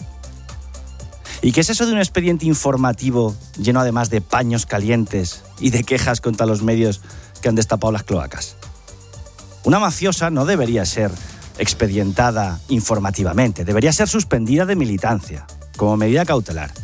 S3: ¿Y qué es eso de un expediente informativo lleno además de paños calientes y de quejas contra los medios que han destapado las cloacas? Una mafiosa no debería ser expedientada informativamente, debería ser suspendida de militancia, como medida cautelar.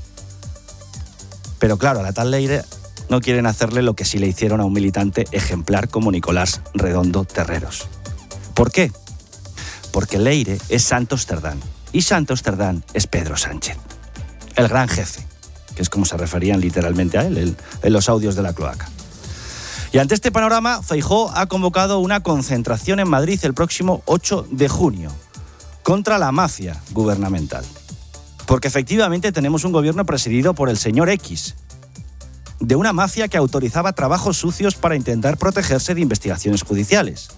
S3: Pero claro, a la tal Leire no quieren hacerle lo que sí le hicieron a un militante ejemplar como Nicolás Redondo Terreros. ¿Por qué? Porque Leire es Santos Cerdán y Santos Cerdán es Pedro Sánchez, el gran jefe, que es como se referían literalmente a él en, en los audios de la cloaca. Y ante este panorama, Feijóo ha convocado una concentración en Madrid el próximo ocho de junio contra la mafia gubernamental. Porque efectivamente tenemos un gobierno presidido por el señor X, de una mafia que autorizaba trabajos sucios para intentar protegerse de investigaciones judiciales.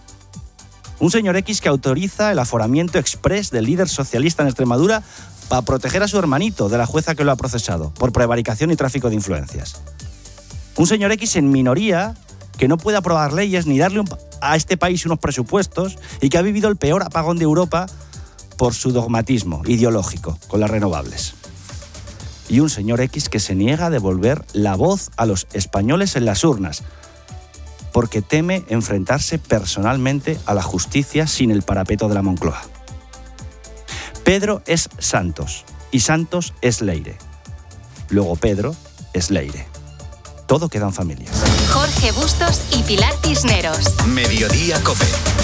S3: Un señor X que autoriza el aforamiento exprés del líder socialista en Extremadura para proteger a su hermanito de la jueza que lo ha procesado por prevaricación y tráfico de influencias. Un señor X en minoría que no puede aprobar leyes ni darle un, a este país unos presupuestos y que ha vivido el peor apagón de Europa por su dogmatismo ideológico con las renovables. Y un señor X que se niega a devolver la voz a los españoles en las urnas porque teme enfrentarse personalmente a la justicia sin el parapeto de la Moncloa. Pedro es Santos y Santos es Leire. Luego Pedro es Leire. Todo queda en familia.
S2: Jorge Bustos y Pilar Cisneros.
S25: Mediodía COPE.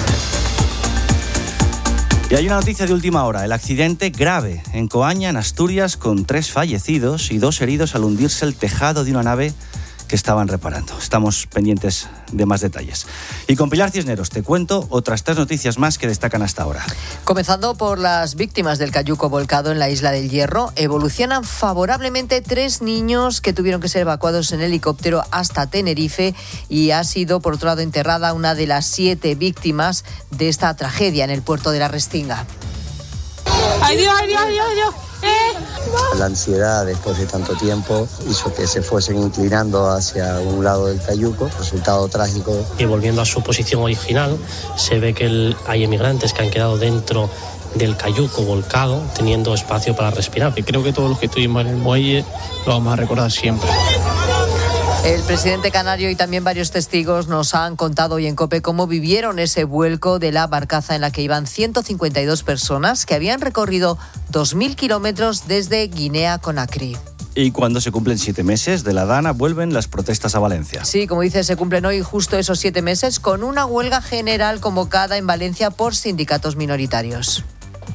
S3: Y hay una noticia de última hora. El accidente grave en Coaña, en Asturias, con tres fallecidos y dos heridos al hundirse el tejado de una nave que estaban reparando. Estamos pendientes de más detalles. Y con Pilar Cisneros te cuento otras tres noticias más que destacan hasta ahora.
S4: Comenzando por las víctimas del cayuco volcado en la Isla del Hierro, evolucionan favorablemente tres niños que tuvieron que ser evacuados en helicóptero hasta Tenerife y ha sido, por otro lado, enterrada una de las siete víctimas de esta tragedia en el puerto de la Restinga.
S7: ¡Ay Dios, ay Dios, ay Dios, ay Dios!
S9: La ansiedad después de tanto tiempo hizo que se fuesen inclinando hacia un lado del cayuco, resultado trágico.
S10: Y volviendo a su posición original, se ve que el, hay emigrantes que han quedado dentro
S8: del cayuco volcado, teniendo espacio para respirar. Y creo que todos los que estuvimos en el muelle lo vamos a recordar siempre.
S4: El presidente canario y también varios testigos nos han contado hoy en COPE cómo vivieron ese vuelco de la barcaza en la que iban ciento cincuenta y dos personas que habían recorrido dos mil kilómetros desde Guinea Conakry.
S3: Y cuando se cumplen siete meses de la Dana, vuelven las protestas a Valencia.
S4: Sí, como dice, se cumplen hoy justo esos siete meses con una huelga general convocada en Valencia por sindicatos minoritarios.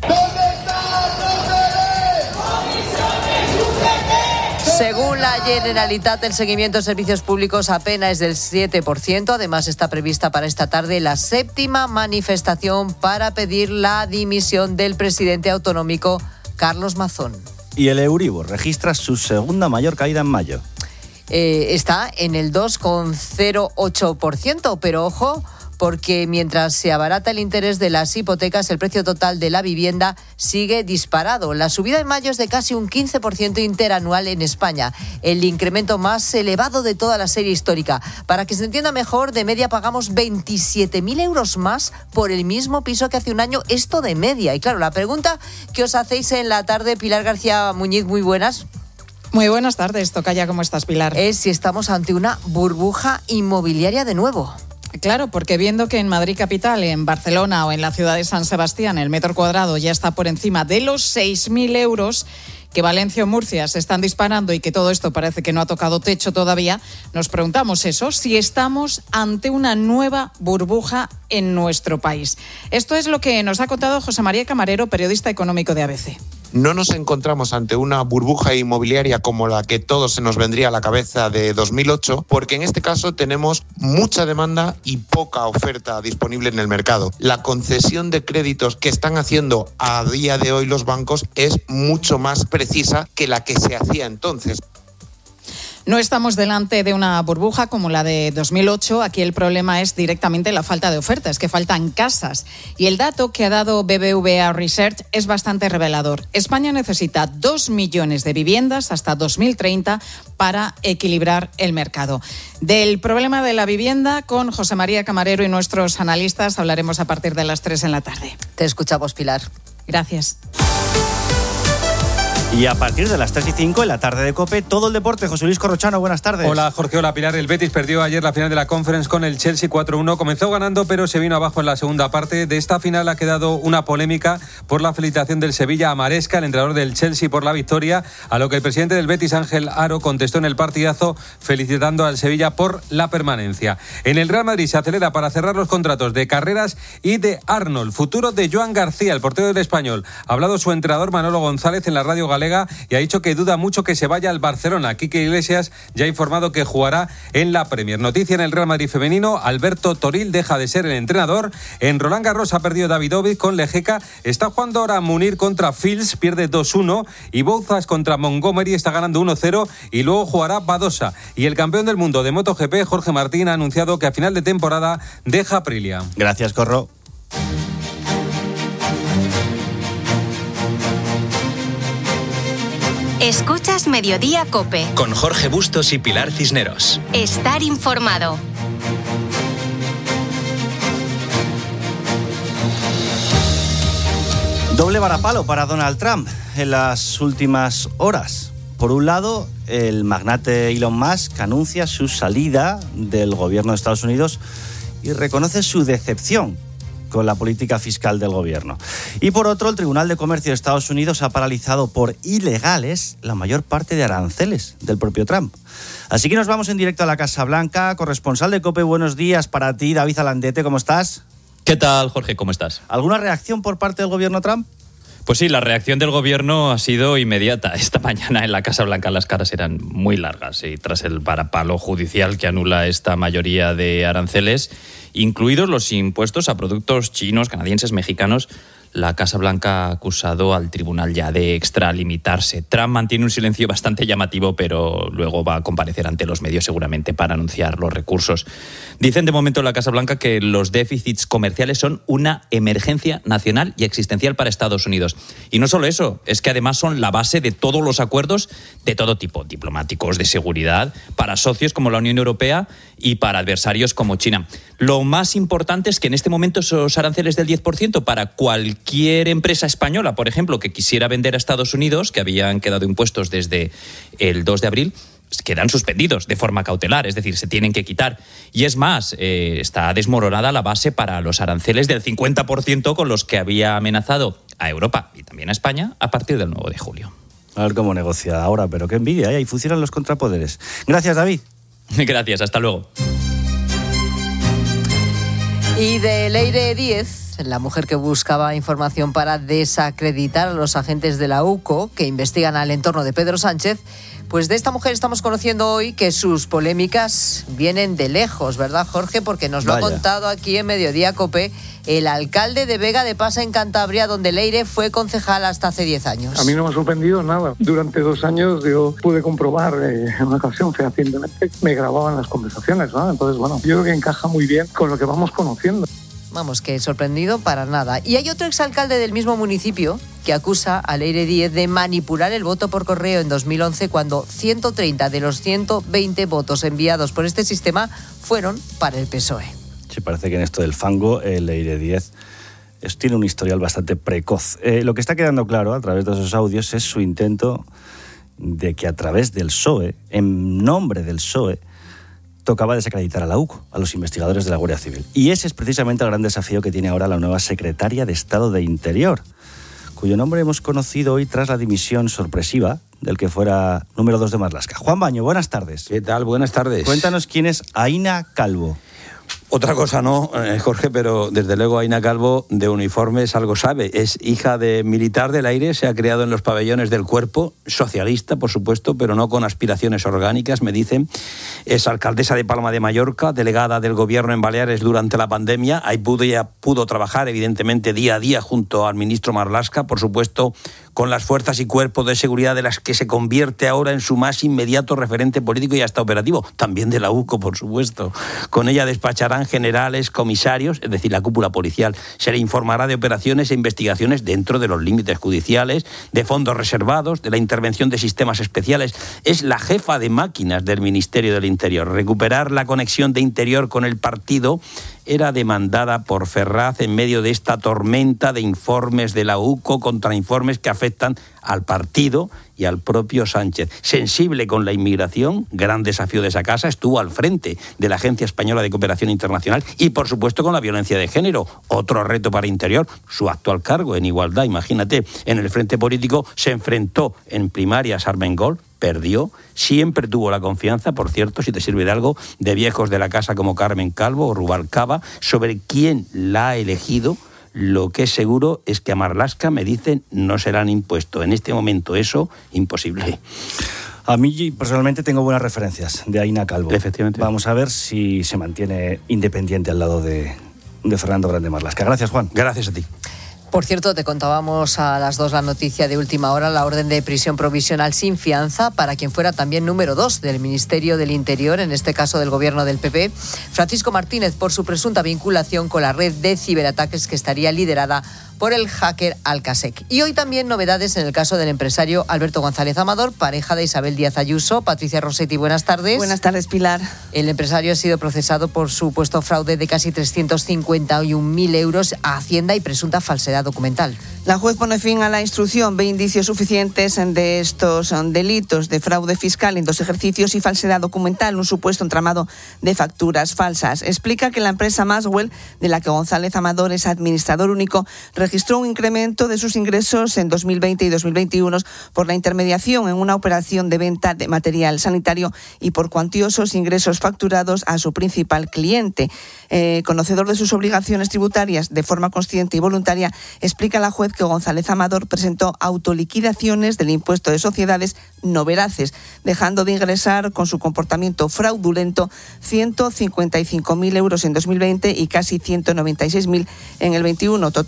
S4: Según la Generalitat, el seguimiento de servicios públicos apenas es del siete por ciento. Además, está prevista para esta tarde la séptima manifestación para pedir la dimisión del presidente autonómico, Carlos Mazón.
S3: Y el Euribor registra su segunda mayor caída en mayo.
S4: Eh, está en el dos coma cero ocho por ciento, pero ojo, porque mientras se abarata el interés de las hipotecas, el precio total de la vivienda sigue disparado. La subida en mayo es de casi un quince por ciento interanual en España, el incremento más elevado de toda la serie histórica. Para que se entienda mejor, de media pagamos veintisiete mil euros más por el mismo piso que hace un año, esto de media. Y claro, la pregunta que os hacéis en la tarde, Pilar García Muñiz, muy buenas.
S10: Muy buenas tardes, Tocaya, ¿cómo estás, Pilar?
S4: Es si estamos ante una burbuja inmobiliaria de nuevo.
S10: Claro, porque viendo que en Madrid capital, en Barcelona o en la ciudad de San Sebastián el metro cuadrado ya está por encima de los seis mil euros, que Valencia o Murcia se están disparando y que todo esto parece que no ha tocado techo todavía, nos preguntamos eso, si estamos ante una nueva burbuja en nuestro país. Esto es lo que nos ha contado José María Camarero, periodista económico de A B C.
S11: No nos encontramos ante una burbuja inmobiliaria como la que todos se nos vendría a la cabeza de dos mil ocho, porque en este caso tenemos mucha demanda y poca oferta disponible en el mercado. La concesión de créditos que están haciendo a día de hoy los bancos es mucho más precisa que la que se hacía entonces.
S10: No estamos delante de una burbuja como la de dos mil ocho. Aquí el problema es directamente la falta de oferta, es que faltan casas. Y el dato que ha dado B B V A Research es bastante revelador. España necesita dos millones de viviendas hasta dos mil treinta para equilibrar el mercado. Del problema de la vivienda, con José María Camarero y nuestros analistas hablaremos a partir de las tres en la tarde.
S4: Te escuchamos, Pilar.
S10: Gracias.
S3: Y a partir de las tres y cinco en la tarde de COPE, todo el deporte. José Luis Corrochano, buenas tardes.
S13: Hola Jorge, hola Pilar. El Betis perdió ayer la final de la Conference con el Chelsea cuatro uno. Comenzó ganando, pero se vino abajo en la segunda parte. De esta final ha quedado una polémica por la felicitación del Sevilla a Maresca, el entrenador del Chelsea, por la victoria, a lo que el presidente del Betis, Ángel Aro, contestó en el partidazo felicitando al Sevilla por la permanencia. En el Real Madrid se acelera para cerrar los contratos de Carreras y de Arnold. Futuro de Joan García, el portero del Español. Ha hablado su entrenador Manolo González en la radio galega y ha dicho que duda mucho que se vaya al Barcelona. Quique Iglesias ya ha informado que jugará en la Premier. Noticia en el Real Madrid femenino: Alberto Toril deja de ser el entrenador. En Roland Garros ha perdido Davidovich con Lejeca. Está jugando ahora Munir contra Fields, pierde dos uno. Y Bouzas contra Montgomery está ganando uno cero. Y luego jugará Badosa. Y el campeón del mundo de MotoGP, Jorge Martín, ha anunciado que a final de temporada deja Aprilia.
S3: Gracias, Corro.
S2: Escuchas Mediodía COPE.
S25: Con Jorge Bustos y Pilar Cisneros.
S2: Estar informado.
S3: Doble varapalo para Donald Trump en las últimas horas. Por un lado, el magnate Elon Musk anuncia su salida del gobierno de Estados Unidos y reconoce su decepción con la política fiscal del gobierno. Y por otro, el Tribunal de Comercio de Estados Unidos ha paralizado por ilegales la mayor parte de aranceles del propio Trump. Así que nos vamos en directo a la Casa Blanca. Corresponsal de COPE, buenos días para ti, David Alandete, ¿cómo estás?
S15: ¿Qué tal, Jorge? ¿Cómo estás?
S3: ¿Alguna reacción por parte del gobierno Trump?
S15: Pues sí, la reacción del gobierno ha sido inmediata. Esta mañana en la Casa Blanca las caras eran muy largas y tras el varapalo judicial que anula esta mayoría de aranceles, incluidos los impuestos a productos chinos, canadienses, mexicanos, la Casa Blanca ha acusado al tribunal ya de extralimitarse. Trump mantiene un silencio bastante llamativo, pero luego va a comparecer ante los medios seguramente para anunciar los recursos. Dicen de momento en la Casa Blanca que los déficits comerciales son una emergencia nacional y existencial para Estados Unidos. Y no solo eso, es que además son la base de todos los acuerdos de todo tipo, diplomáticos, de seguridad, para socios como la Unión Europea y para adversarios como China. Lo más importante es que en este momento esos aranceles del diez por ciento para cualquier empresa española, por ejemplo, que quisiera vender a Estados Unidos, que habían quedado impuestos desde el dos de abril, quedan suspendidos de forma cautelar, es decir, se tienen que quitar. Y es más, eh, está desmoronada la base para los aranceles del cincuenta por ciento con los que había amenazado a Europa y también a España a partir del nueve de julio.
S3: A ver cómo negocia ahora, pero qué envidia, ¿eh? Ahí funcionan los contrapoderes. Gracias, David.
S15: Gracias, hasta luego.
S4: Y de Leire Díez, la mujer que buscaba información para desacreditar a los agentes de la U C O que investigan al entorno de Pedro Sánchez, pues de esta mujer estamos conociendo hoy que sus polémicas vienen de lejos, ¿verdad, Jorge? Porque nos lo Vaya. ha contado aquí en Mediodía COPE el alcalde de Vega de Pasa, en Cantabria, donde Leire fue concejal hasta hace diez años.
S1: A mí no me ha sorprendido nada. Durante dos años yo pude comprobar eh, en una ocasión fehacientemente me grababan las conversaciones, ¿no? Entonces, bueno, yo creo que encaja muy bien con lo que vamos conociendo.
S4: Vamos, que sorprendido para nada. Y hay otro exalcalde del mismo municipio que acusa a Leire Díez de manipular el voto por correo en dos mil once, cuando ciento treinta de los ciento veinte votos enviados por este sistema fueron para el P S O E.
S3: Sí, parece que en esto del fango, eh, Leire Díez es, tiene un historial bastante precoz. Eh, lo que está quedando claro a través de esos audios es su intento de que a través del P S O E, en nombre del P S O E, tocaba desacreditar a la U C O, a los investigadores de la Guardia Civil. Y ese es precisamente el gran desafío que tiene ahora la nueva secretaria de Estado de Interior, cuyo nombre hemos conocido hoy tras la dimisión sorpresiva del que fuera número dos de Marlaska. Juan Baño, buenas tardes.
S5: ¿Qué tal? Buenas tardes.
S3: Cuéntanos quién es Aina Calvo.
S5: Otra cosa no, eh, Jorge, pero desde luego Aina Calvo de uniformes algo sabe. Es hija de militar del aire, se ha criado en los pabellones del cuerpo, socialista, por supuesto, pero no con aspiraciones orgánicas, me dicen. Es alcaldesa de Palma de Mallorca, delegada del gobierno en Baleares durante la pandemia. Ahí pudo, ya pudo trabajar, evidentemente, día a día junto al ministro Marlaska, por supuesto, con las fuerzas y cuerpos de seguridad de las que se convierte ahora en su más inmediato referente político y hasta operativo, también de la U C O, por supuesto. Con ella despacharán generales, comisarios, es decir, la cúpula policial. Se le informará de operaciones e investigaciones dentro de los límites judiciales, de fondos reservados, de la intervención de sistemas especiales. Es la jefa de máquinas del Ministerio del Interior. Recuperar la conexión de Interior con el partido era demandada por Ferraz en medio de esta tormenta de informes de la U C O, contrainformes que afectan al partido y al propio Sánchez. Sensible con la inmigración, gran desafío de esa casa, estuvo al frente de la Agencia Española de Cooperación Internacional y, por supuesto, con la violencia de género. Otro reto para Interior, su actual cargo en igualdad. Imagínate, en el frente político se enfrentó en primarias a Armengol, perdió, siempre tuvo la confianza, por cierto, si te sirve de algo, de viejos de la casa como Carmen Calvo o Rubalcaba, sobre quién la ha elegido. Lo que es seguro es que a Marlaska, me dicen, no se le han impuesto. En este momento eso, imposible.
S3: A mí personalmente tengo buenas referencias de Aina Calvo.
S5: Efectivamente.
S3: Vamos a ver si se mantiene independiente al lado de, de Fernando Grande Marlaska. Gracias, Juan.
S5: Gracias a ti.
S4: Por cierto, te contábamos a las dos la noticia de última hora, la orden de prisión provisional sin fianza para quien fuera también número dos del Ministerio del Interior, en este caso del gobierno del P P, Francisco Martínez, por su presunta vinculación con la red de ciberataques que estaría liderada por el hacker Alcasec. Y hoy también novedades en el caso del empresario Alberto González Amador, pareja de Isabel Díaz Ayuso. Patricia Rossetti, buenas tardes.
S14: Buenas tardes, Pilar.
S4: El empresario ha sido procesado por supuesto fraude de casi trescientos cincuenta y un mil euros a Hacienda y presunta falsedad documental.
S14: La juez pone fin a la instrucción, ve indicios suficientes de estos delitos de fraude fiscal en dos ejercicios y falsedad documental, un supuesto entramado de facturas falsas. Explica que la empresa Maswell, de la que González Amador es administrador único, registró un incremento de sus ingresos en dos mil veinte y dos mil veintiuno por la intermediación en una operación de venta de material sanitario y por cuantiosos ingresos facturados a su principal cliente. Eh, conocedor de sus obligaciones tributarias de forma consciente y voluntaria, explica la juez que González Amador presentó autoliquidaciones del impuesto de sociedades no veraces, dejando de ingresar con su comportamiento fraudulento ciento cincuenta y cinco mil euros en dos mil veinte y casi ciento noventa y seis mil en el veintiuno. Total, trescientos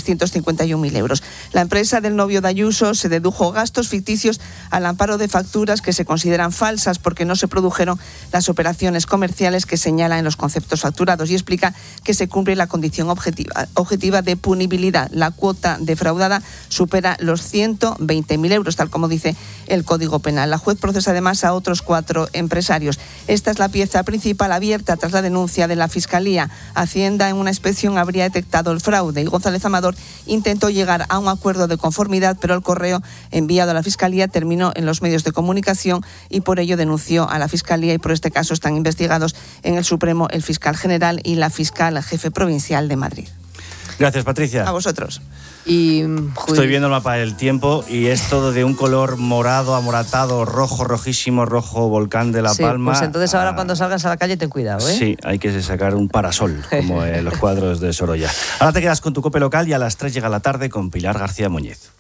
S14: trescientos cincuenta y un mil euros. La empresa del novio de Ayuso se dedujo gastos ficticios al amparo de facturas que se consideran falsas porque no se produjeron las operaciones comerciales que señala en los conceptos facturados, y explica que se cumple la condición objetiva, objetiva de punibilidad. La cuota defraudada supera los ciento veinte mil euros, tal como dice el Código Penal. La juez procesa además a otros cuatro empresarios. Esta es la pieza principal abierta tras la denuncia de la Fiscalía. Hacienda en una inspección habría detectado el fraude y González Amador intentó llegar a un acuerdo de conformidad, pero el correo enviado a la Fiscalía terminó en los medios de comunicación y por ello denunció a la Fiscalía, y por este caso están investigados en el Supremo el fiscal general y la fiscal jefe provincial de Madrid.
S3: Gracias, Patricia.
S14: A vosotros.
S4: Y,
S3: Estoy viendo el mapa del tiempo y es todo de un color morado, amoratado, rojo, rojísimo, rojo, volcán de La
S4: sí,
S3: Palma.
S4: Pues entonces ahora cuando salgas a la calle ten cuidado, ¿eh?
S3: Sí, hay que sacar un parasol, como en los cuadros de Sorolla. Ahora te quedas con tu COPE local y a las tres llega la tarde con Pilar García Muñiz.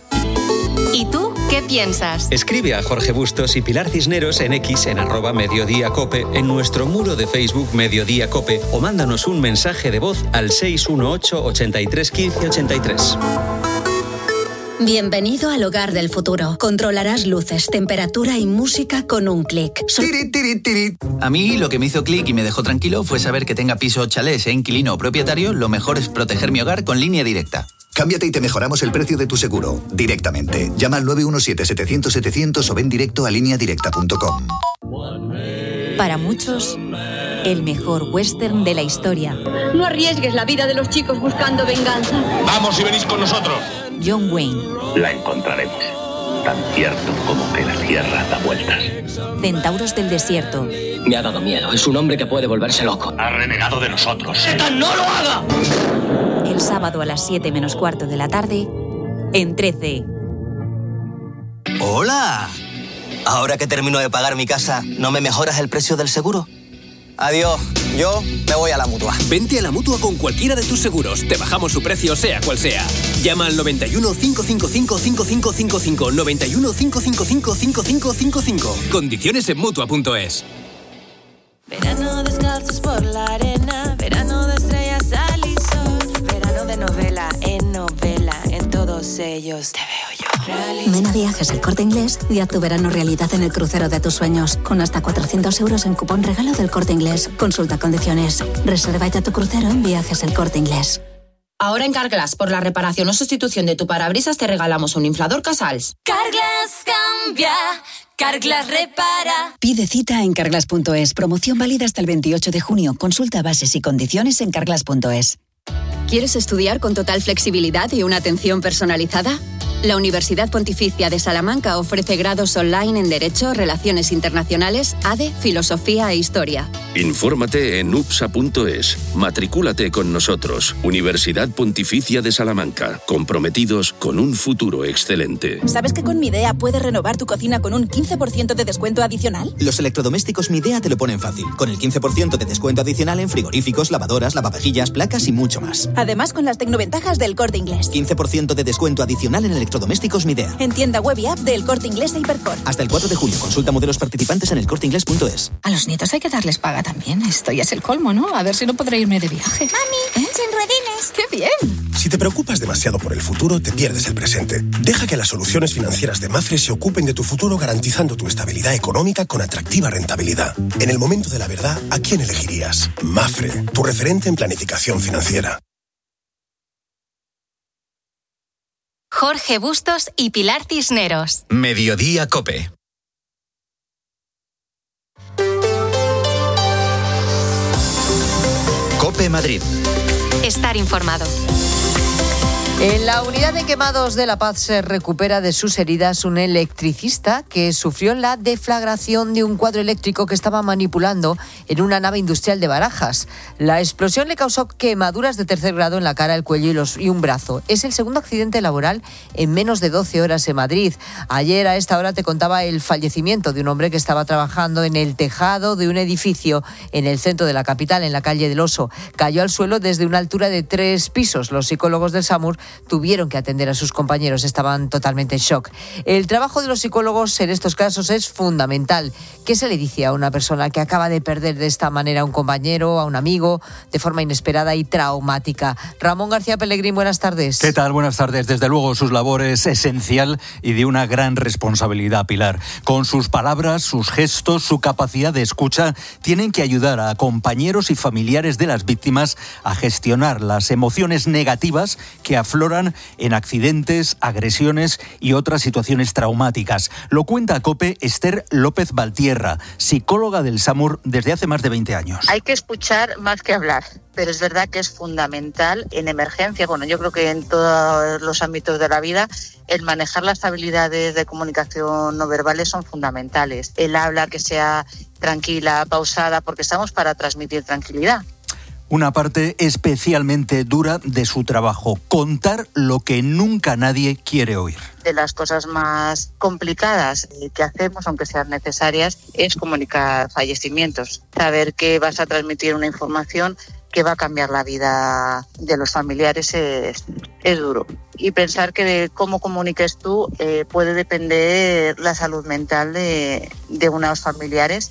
S2: ¿Y tú qué piensas?
S25: Escribe a Jorge Bustos y Pilar Cisneros en X, en arroba Mediodía Cope, en nuestro muro de Facebook Mediodía Cope, o mándanos un mensaje de voz al seis uno ocho, ochenta y tres, quince, ochenta y tres.
S6: Bienvenido al hogar del futuro. Controlarás luces, temperatura y música con un clic. So-
S12: Tiri, tiri, tiri. A mí lo que me hizo clic y me dejó tranquilo fue saber que tenga piso, chalet, sea inquilino o propietario, lo mejor es proteger mi hogar con Línea Directa.
S16: Cámbiate y te mejoramos el precio de tu seguro, directamente. Llama al nueve uno siete, setecientos, setecientos o ven directo a línea directa punto com.
S17: Para muchos, el mejor western de la historia.
S18: No arriesgues la vida de los chicos buscando venganza.
S24: Vamos si venís con nosotros.
S17: John Wayne.
S24: La encontraremos. Tan cierto como que la Tierra da vueltas.
S17: Centauros del desierto.
S26: Me ha dado miedo. Es un hombre que puede volverse loco.
S24: Ha renegado de nosotros.
S18: ¡Etan, no lo haga!
S17: El sábado a las siete menos cuarto de la tarde, en trece.
S27: ¡Hola! Ahora que termino de pagar mi casa, ¿no me mejoras el precio del seguro? Adiós, yo me voy a la Mutua.
S28: Vente a la Mutua con cualquiera de tus seguros. Te bajamos su precio, sea cual sea. Llama al noventa y uno, cinco cinco cinco, cinco cinco cinco cinco, noventa y uno, cinco cinco cinco, cinco cinco cinco cinco. Condiciones en Mutua punto es.
S29: Verano descalzos por la arena, verano de estrellas al y sol, verano de novela en novela, en todos ellos te veo yo.
S6: Ven a Viajes El Corte Inglés y haz tu verano realidad en el crucero de tus sueños, con hasta cuatrocientos euros en cupón regalo del Corte Inglés. Consulta condiciones. Reserva ya tu crucero en Viajes El Corte Inglés.
S30: Ahora en Carglass, por la reparación o sustitución de tu parabrisas, te regalamos un inflador Casals.
S29: Carglass cambia, Carglass repara.
S22: Pide cita en carglass punto es. Promoción válida hasta el veintiocho de junio. Consulta bases y condiciones en carglass punto es.
S6: ¿Quieres estudiar con total flexibilidad y una atención personalizada? La Universidad Pontificia de Salamanca ofrece grados online en Derecho, Relaciones Internacionales, A D E, Filosofía e Historia.
S31: Infórmate en u p s a punto es. Matricúlate con nosotros. Universidad Pontificia de Salamanca. Comprometidos con un futuro excelente.
S32: ¿Sabes que con Midea puedes renovar tu cocina con un quince por ciento de descuento adicional?
S33: Los electrodomésticos Midea te lo ponen fácil, con el quince por ciento de descuento adicional en frigoríficos, lavadoras, lavavajillas, placas y mucho más.
S32: Además, con las tecnoventajas del Corte Inglés.
S33: quince por ciento de descuento adicional en electrodomésticos Midea.
S32: En tienda web y app del Corte Inglés e Hipercor.
S33: Hasta el cuatro de julio. Consulta modelos participantes en el corte inglés punto es.
S34: A los nietos hay que darles paga también. Esto ya es el colmo, ¿no? A ver si no podré irme de viaje.
S32: ¡Mami! ¿Eh? ¡Sin ruedines!
S34: ¡Qué bien!
S21: Si te preocupas demasiado por el futuro, te pierdes el presente. Deja que las soluciones financieras de Mafre se ocupen de tu futuro, garantizando tu estabilidad económica con atractiva rentabilidad. En el momento de la verdad, ¿a quién elegirías? Mafre, tu referente en planificación financiera.
S2: Jorge Bustos y Pilar Cisneros.
S25: Mediodía Cope. Cope Madrid.
S2: Estar informado.
S4: En la unidad de quemados de La Paz se recupera de sus heridas un electricista que sufrió la deflagración de un cuadro eléctrico que estaba manipulando en una nave industrial de Barajas. La explosión le causó quemaduras de tercer grado en la cara, el cuello y, los, y un brazo. Es el segundo accidente laboral en menos de doce horas en Madrid. Ayer a esta hora te contaba el fallecimiento de un hombre que estaba trabajando en el tejado de un edificio en el centro de la capital, en la calle del Oso. Cayó al suelo desde una altura de tres pisos. Los psicólogos del SAMUR tuvieron que atender a sus compañeros, estaban totalmente en shock. El trabajo de los psicólogos en estos casos es fundamental. ¿Qué se le dice a una persona que acaba de perder de esta manera a un compañero, a un amigo, de forma inesperada y traumática? Ramón García Pellegrín, buenas tardes.
S1: ¿Qué tal? Buenas tardes. Desde luego, sus labores es esencial y de una gran responsabilidad, Pilar. Con sus palabras, sus gestos, su capacidad de escucha, tienen que ayudar a compañeros y familiares de las víctimas a gestionar las emociones negativas que afloran en accidentes, agresiones y otras situaciones traumáticas. Lo cuenta a COPE Esther López Valtierra, psicóloga del SAMUR desde hace más de veinte años.
S3: Hay que escuchar más que hablar, pero es verdad que es fundamental en emergencia, bueno, yo creo que en todos los ámbitos de la vida, el manejar las habilidades de comunicación no verbales son fundamentales. El habla que sea tranquila, pausada, porque estamos para transmitir tranquilidad.
S1: Una parte especialmente dura de su trabajo, contar lo que nunca nadie quiere oír.
S3: De las cosas más complicadas que hacemos, aunque sean necesarias, es comunicar fallecimientos. Saber que vas a transmitir una información que va a cambiar la vida de los familiares es, es duro. Y pensar que de cómo comuniques tú eh, puede depender la salud mental de, de unos familiares.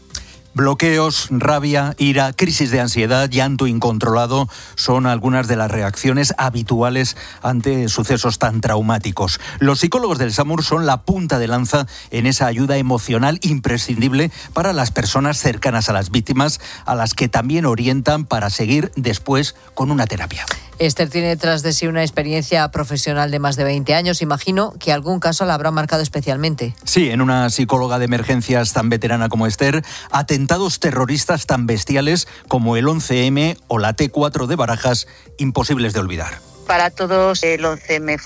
S1: Bloqueos, rabia, ira, crisis de ansiedad, llanto incontrolado son algunas de las reacciones habituales ante sucesos tan traumáticos. Los psicólogos del SAMUR son la punta de lanza en esa ayuda emocional imprescindible para las personas cercanas a las víctimas, a las que también orientan para seguir después con una terapia.
S4: Esther tiene tras de sí una experiencia profesional de más de veinte años. Imagino que algún caso la habrá marcado especialmente.
S1: Sí, en una psicóloga de emergencias tan veterana como Esther, atentados terroristas tan bestiales como el once eme o la te cuatro de Barajas, imposibles de olvidar.
S3: Para todos el once eme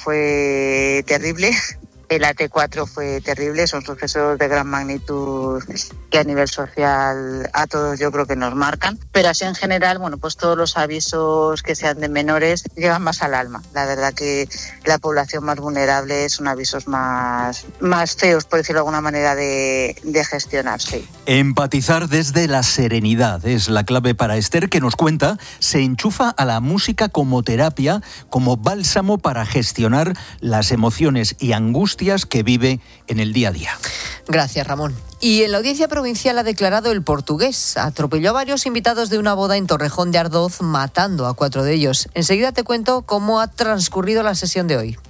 S3: fue terrible. El a te cuatro fue terrible, son sucesos de gran magnitud que a nivel social a todos yo creo que nos marcan, pero así en general, bueno, pues todos los avisos que sean de menores llegan más al alma. La verdad que la población más vulnerable son avisos más, más feos, por decirlo de alguna manera, de, de gestionar, sí.
S1: Empatizar desde la serenidad es la clave para Esther, que nos cuenta, se enchufa a la música como terapia, como bálsamo para gestionar las emociones y angustias que vive en el día a día.
S4: Gracias, Ramón. Y en la audiencia provincial ha declarado el portugués. Atropelló a varios invitados de una boda en Torrejón de Ardoz, matando a cuatro de ellos. Enseguida te cuento cómo ha transcurrido la sesión de hoy.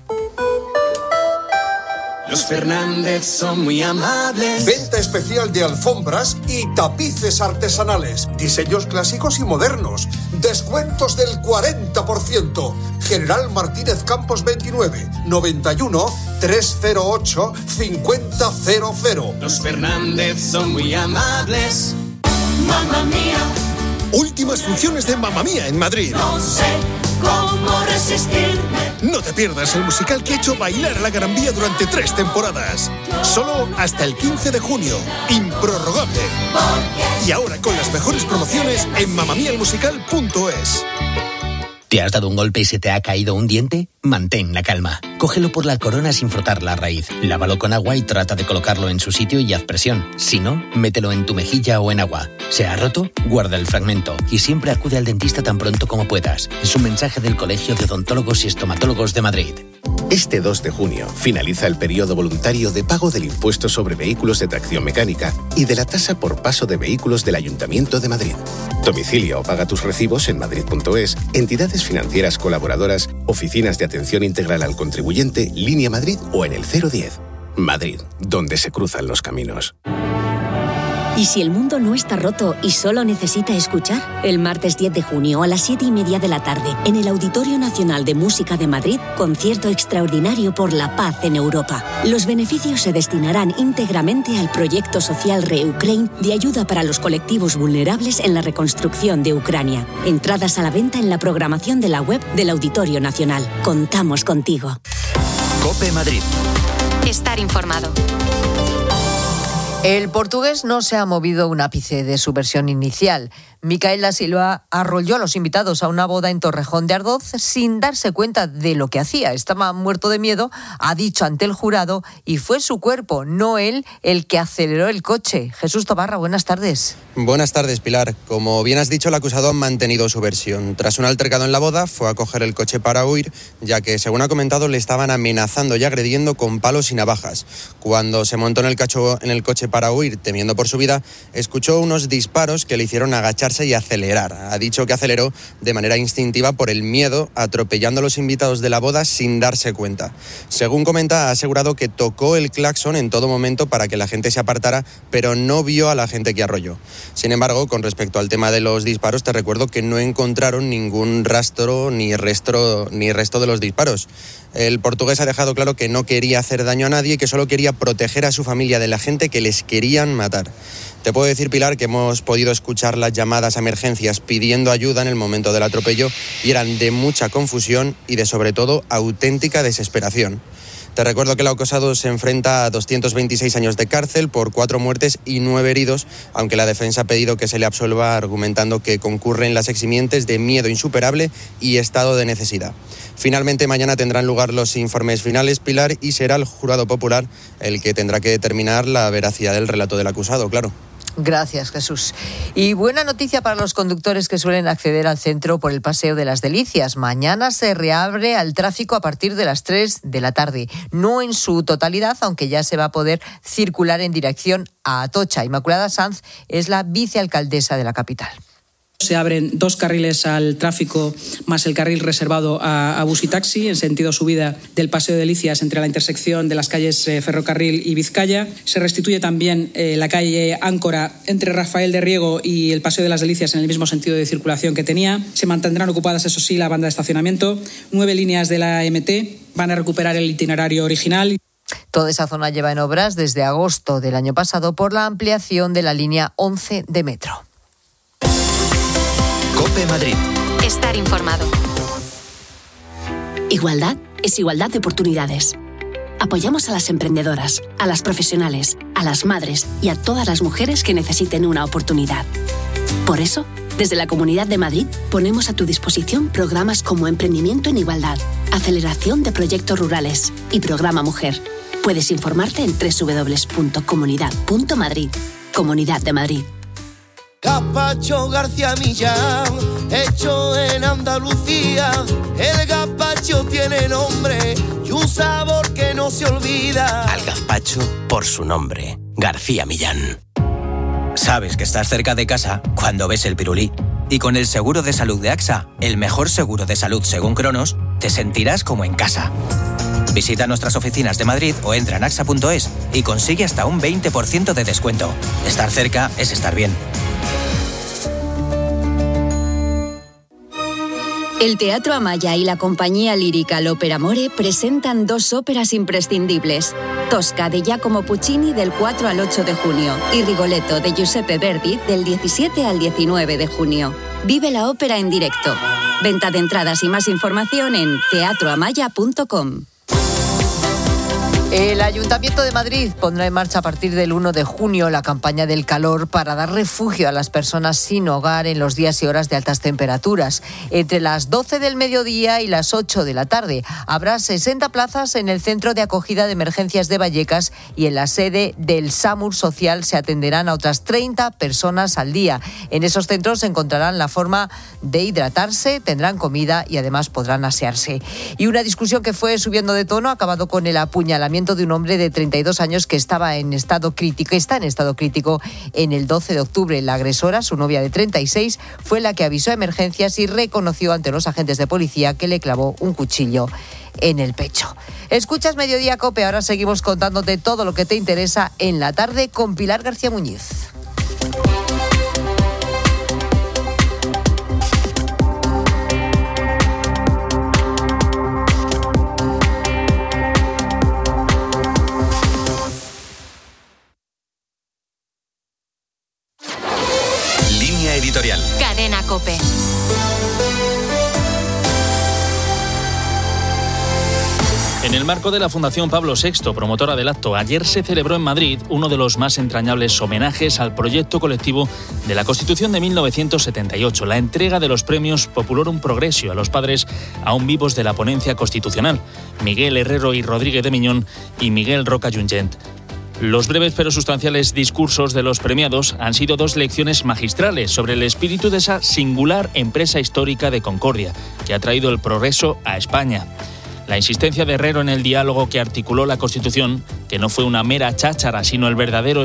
S5: Los Fernández son muy amables.
S21: Venta especial de alfombras y tapices artesanales. Diseños clásicos y modernos. Descuentos del cuarenta por ciento. General Martínez Campos veintinueve, noventa y uno, trescientos ocho, cincuenta cero cero.
S5: Los Fernández son muy amables. Mamma mía.
S21: Últimas funciones de Mamma Mía en Madrid.
S5: No sé cómo resistirme.
S21: No te pierdas el musical que ha hecho bailar a la Gran Vía durante tres temporadas. Solo hasta el quince de junio. Improrrogable. Y ahora con las mejores promociones en mamamiaelmusical punto es.
S7: ¿Te has dado un golpe y se te ha caído un diente? Mantén la calma. Cógelo por la corona sin frotar la raíz. Lávalo con agua y trata de colocarlo en su sitio y haz presión. Si no, mételo en tu mejilla o en agua. ¿Se ha roto? Guarda el fragmento. Y siempre acude al dentista tan pronto como puedas. Es un mensaje del Colegio de Odontólogos y Estomatólogos de Madrid.
S8: Este dos de junio finaliza el periodo voluntario de pago del impuesto sobre vehículos de tracción mecánica y de la tasa por paso de vehículos del Ayuntamiento de Madrid. Domicilia o paga tus recibos en madrid punto es, entidades financieras colaboradoras, oficinas de atención integral al contribuyente, Línea Madrid o en el cero diez. Madrid, donde se cruzan los caminos.
S9: ¿Y si el mundo no está roto y solo necesita escuchar? El martes diez de junio a las siete y media de la tarde, en el Auditorio Nacional de Música de Madrid, concierto extraordinario por la paz en Europa. Los beneficios se destinarán íntegramente al proyecto social ReUkraine de ayuda para los colectivos vulnerables en la reconstrucción de Ucrania. Entradas a la venta en la programación de la web del Auditorio Nacional. Contamos contigo.
S31: COPE Madrid.
S2: Estar informado.
S4: El portugués no se ha movido un ápice de su versión inicial. Micaela Silva arrolló a los invitados a una boda en Torrejón de Ardoz sin darse cuenta de lo que hacía. Estaba muerto de miedo, ha dicho ante el jurado, y fue su cuerpo, no él, el que aceleró el coche. Jesús Tobarra, buenas tardes.
S10: Buenas tardes, Pilar. Como bien has dicho, el acusado ha mantenido su versión. Tras un altercado en la boda, fue a coger el coche para huir, ya que, según ha comentado, le estaban amenazando y agrediendo con palos y navajas. Cuando se montó en el, cacho, en el coche para huir, temiendo por su vida, escuchó unos disparos que le hicieron agacharse y acelerar. Ha dicho que aceleró de manera instintiva por el miedo, atropellando a los invitados de la boda sin darse cuenta. Según comenta, ha asegurado que tocó el claxon en todo momento para que la gente se apartara, pero no vio a la gente que arrolló. Sin embargo, con respecto al tema de los disparos, te recuerdo que no encontraron ningún rastro ni resto, ni resto de los disparos. El portugués ha dejado claro que no quería hacer daño a nadie y que solo quería proteger a su familia de la gente que les querían matar. Te puedo decir, Pilar, que hemos podido escuchar las llamadas a emergencias pidiendo ayuda en el momento del atropello y eran de mucha confusión y de, sobre todo, auténtica desesperación. Te recuerdo que el acusado se enfrenta a doscientos veintiséis años de cárcel por cuatro muertes y nueve heridos, aunque la defensa ha pedido que se le absuelva argumentando que concurren las eximientes de miedo insuperable y estado de necesidad. Finalmente, mañana tendrán lugar los informes finales, Pilar, y será el jurado popular el que tendrá que determinar la veracidad del relato del acusado, claro.
S4: Gracias, Jesús. Y buena noticia para los conductores que suelen acceder al centro por el Paseo de las Delicias. Mañana se reabre al tráfico a partir de las tres de la tarde. No en su totalidad, aunque ya se va a poder circular en dirección a Atocha. Inmaculada Sanz es la vicealcaldesa de la capital.
S11: Se abren dos carriles al tráfico más el carril reservado a, a bus y taxi en sentido subida del Paseo de Delicias entre la intersección de las calles eh, Ferrocarril y Vizcaya. Se restituye también eh, la calle Áncora entre Rafael de Riego y el Paseo de las Delicias en el mismo sentido de circulación que tenía. Se mantendrán ocupadas, eso sí, la banda de estacionamiento. Nueve líneas de la M T van a recuperar el itinerario original.
S4: Toda esa zona lleva en obras desde agosto del año pasado por la ampliación de la línea once de metro.
S12: COPE Madrid.
S2: Estar informado.
S9: Igualdad es igualdad de oportunidades. Apoyamos a las emprendedoras, a las profesionales, a las madres y a todas las mujeres que necesiten una oportunidad. Por eso, desde la Comunidad de Madrid ponemos a tu disposición programas como Emprendimiento en Igualdad, Aceleración de Proyectos Rurales y Programa Mujer. Puedes informarte en doble u doble u doble u punto comunidad punto madrid. Comunidad de Madrid.
S5: Gazpacho García Millán, hecho en Andalucía. El gazpacho tiene nombre y un sabor que no se olvida.
S13: Al gazpacho por su nombre, García Millán. Sabes que estás cerca de casa cuando ves el pirulí. Y con el seguro de salud de AXA, el mejor seguro de salud según Cronos, te sentirás como en casa. Visita nuestras oficinas de Madrid o entra en axa punto es y consigue hasta un veinte por ciento de descuento. Estar cerca es estar bien.
S6: El Teatro Amaya y la compañía lírica L'Opera Amore presentan dos óperas imprescindibles. Tosca de Giacomo Puccini del cuatro al ocho de junio y Rigoletto de Giuseppe Verdi del diecisiete al diecinueve de junio. Vive la ópera en directo. Venta de entradas y más información en teatro amaya punto com.
S4: El Ayuntamiento de Madrid pondrá en marcha a partir del uno de junio la campaña del calor para dar refugio a las personas sin hogar en los días y horas de altas temperaturas. Entre las doce del mediodía y las ocho de la tarde habrá sesenta plazas en el Centro de Acogida de Emergencias de Vallecas y en la sede del SAMUR Social se atenderán a otras treinta personas al día. En esos centros encontrarán la forma de hidratarse, tendrán comida y además podrán asearse. Y una discusión que fue subiendo de tono ha acabado con el apuñalamiento de un hombre de treinta y dos años que estaba en estado crítico, está en estado crítico en el doce de octubre. La agresora, su novia de treinta y seis, fue la que avisó a emergencias y reconoció ante los agentes de policía que le clavó un cuchillo en el pecho. Escuchas Mediodía COPE, ahora seguimos contándote todo lo que te interesa en la tarde con Pilar García Muñiz.
S31: Editorial.
S2: Cadena COPE.
S12: En el marco de la Fundación Pablo sexto, promotora del acto, ayer se celebró en Madrid uno de los más entrañables homenajes al proyecto colectivo de la Constitución de mil novecientos setenta y ocho, la entrega de los premios Populorum Progressio a los padres aún vivos de la ponencia constitucional, Miguel Herrero y Rodríguez de Miñón y Miguel Roca Junyent. Los breves pero sustanciales discursos de los premiados han sido dos lecciones magistrales sobre el espíritu de esa singular empresa histórica de concordia que ha traído el progreso a España. La insistencia de Herrero en el diálogo que articuló la Constitución, que no fue una mera cháchara, sino el verdadero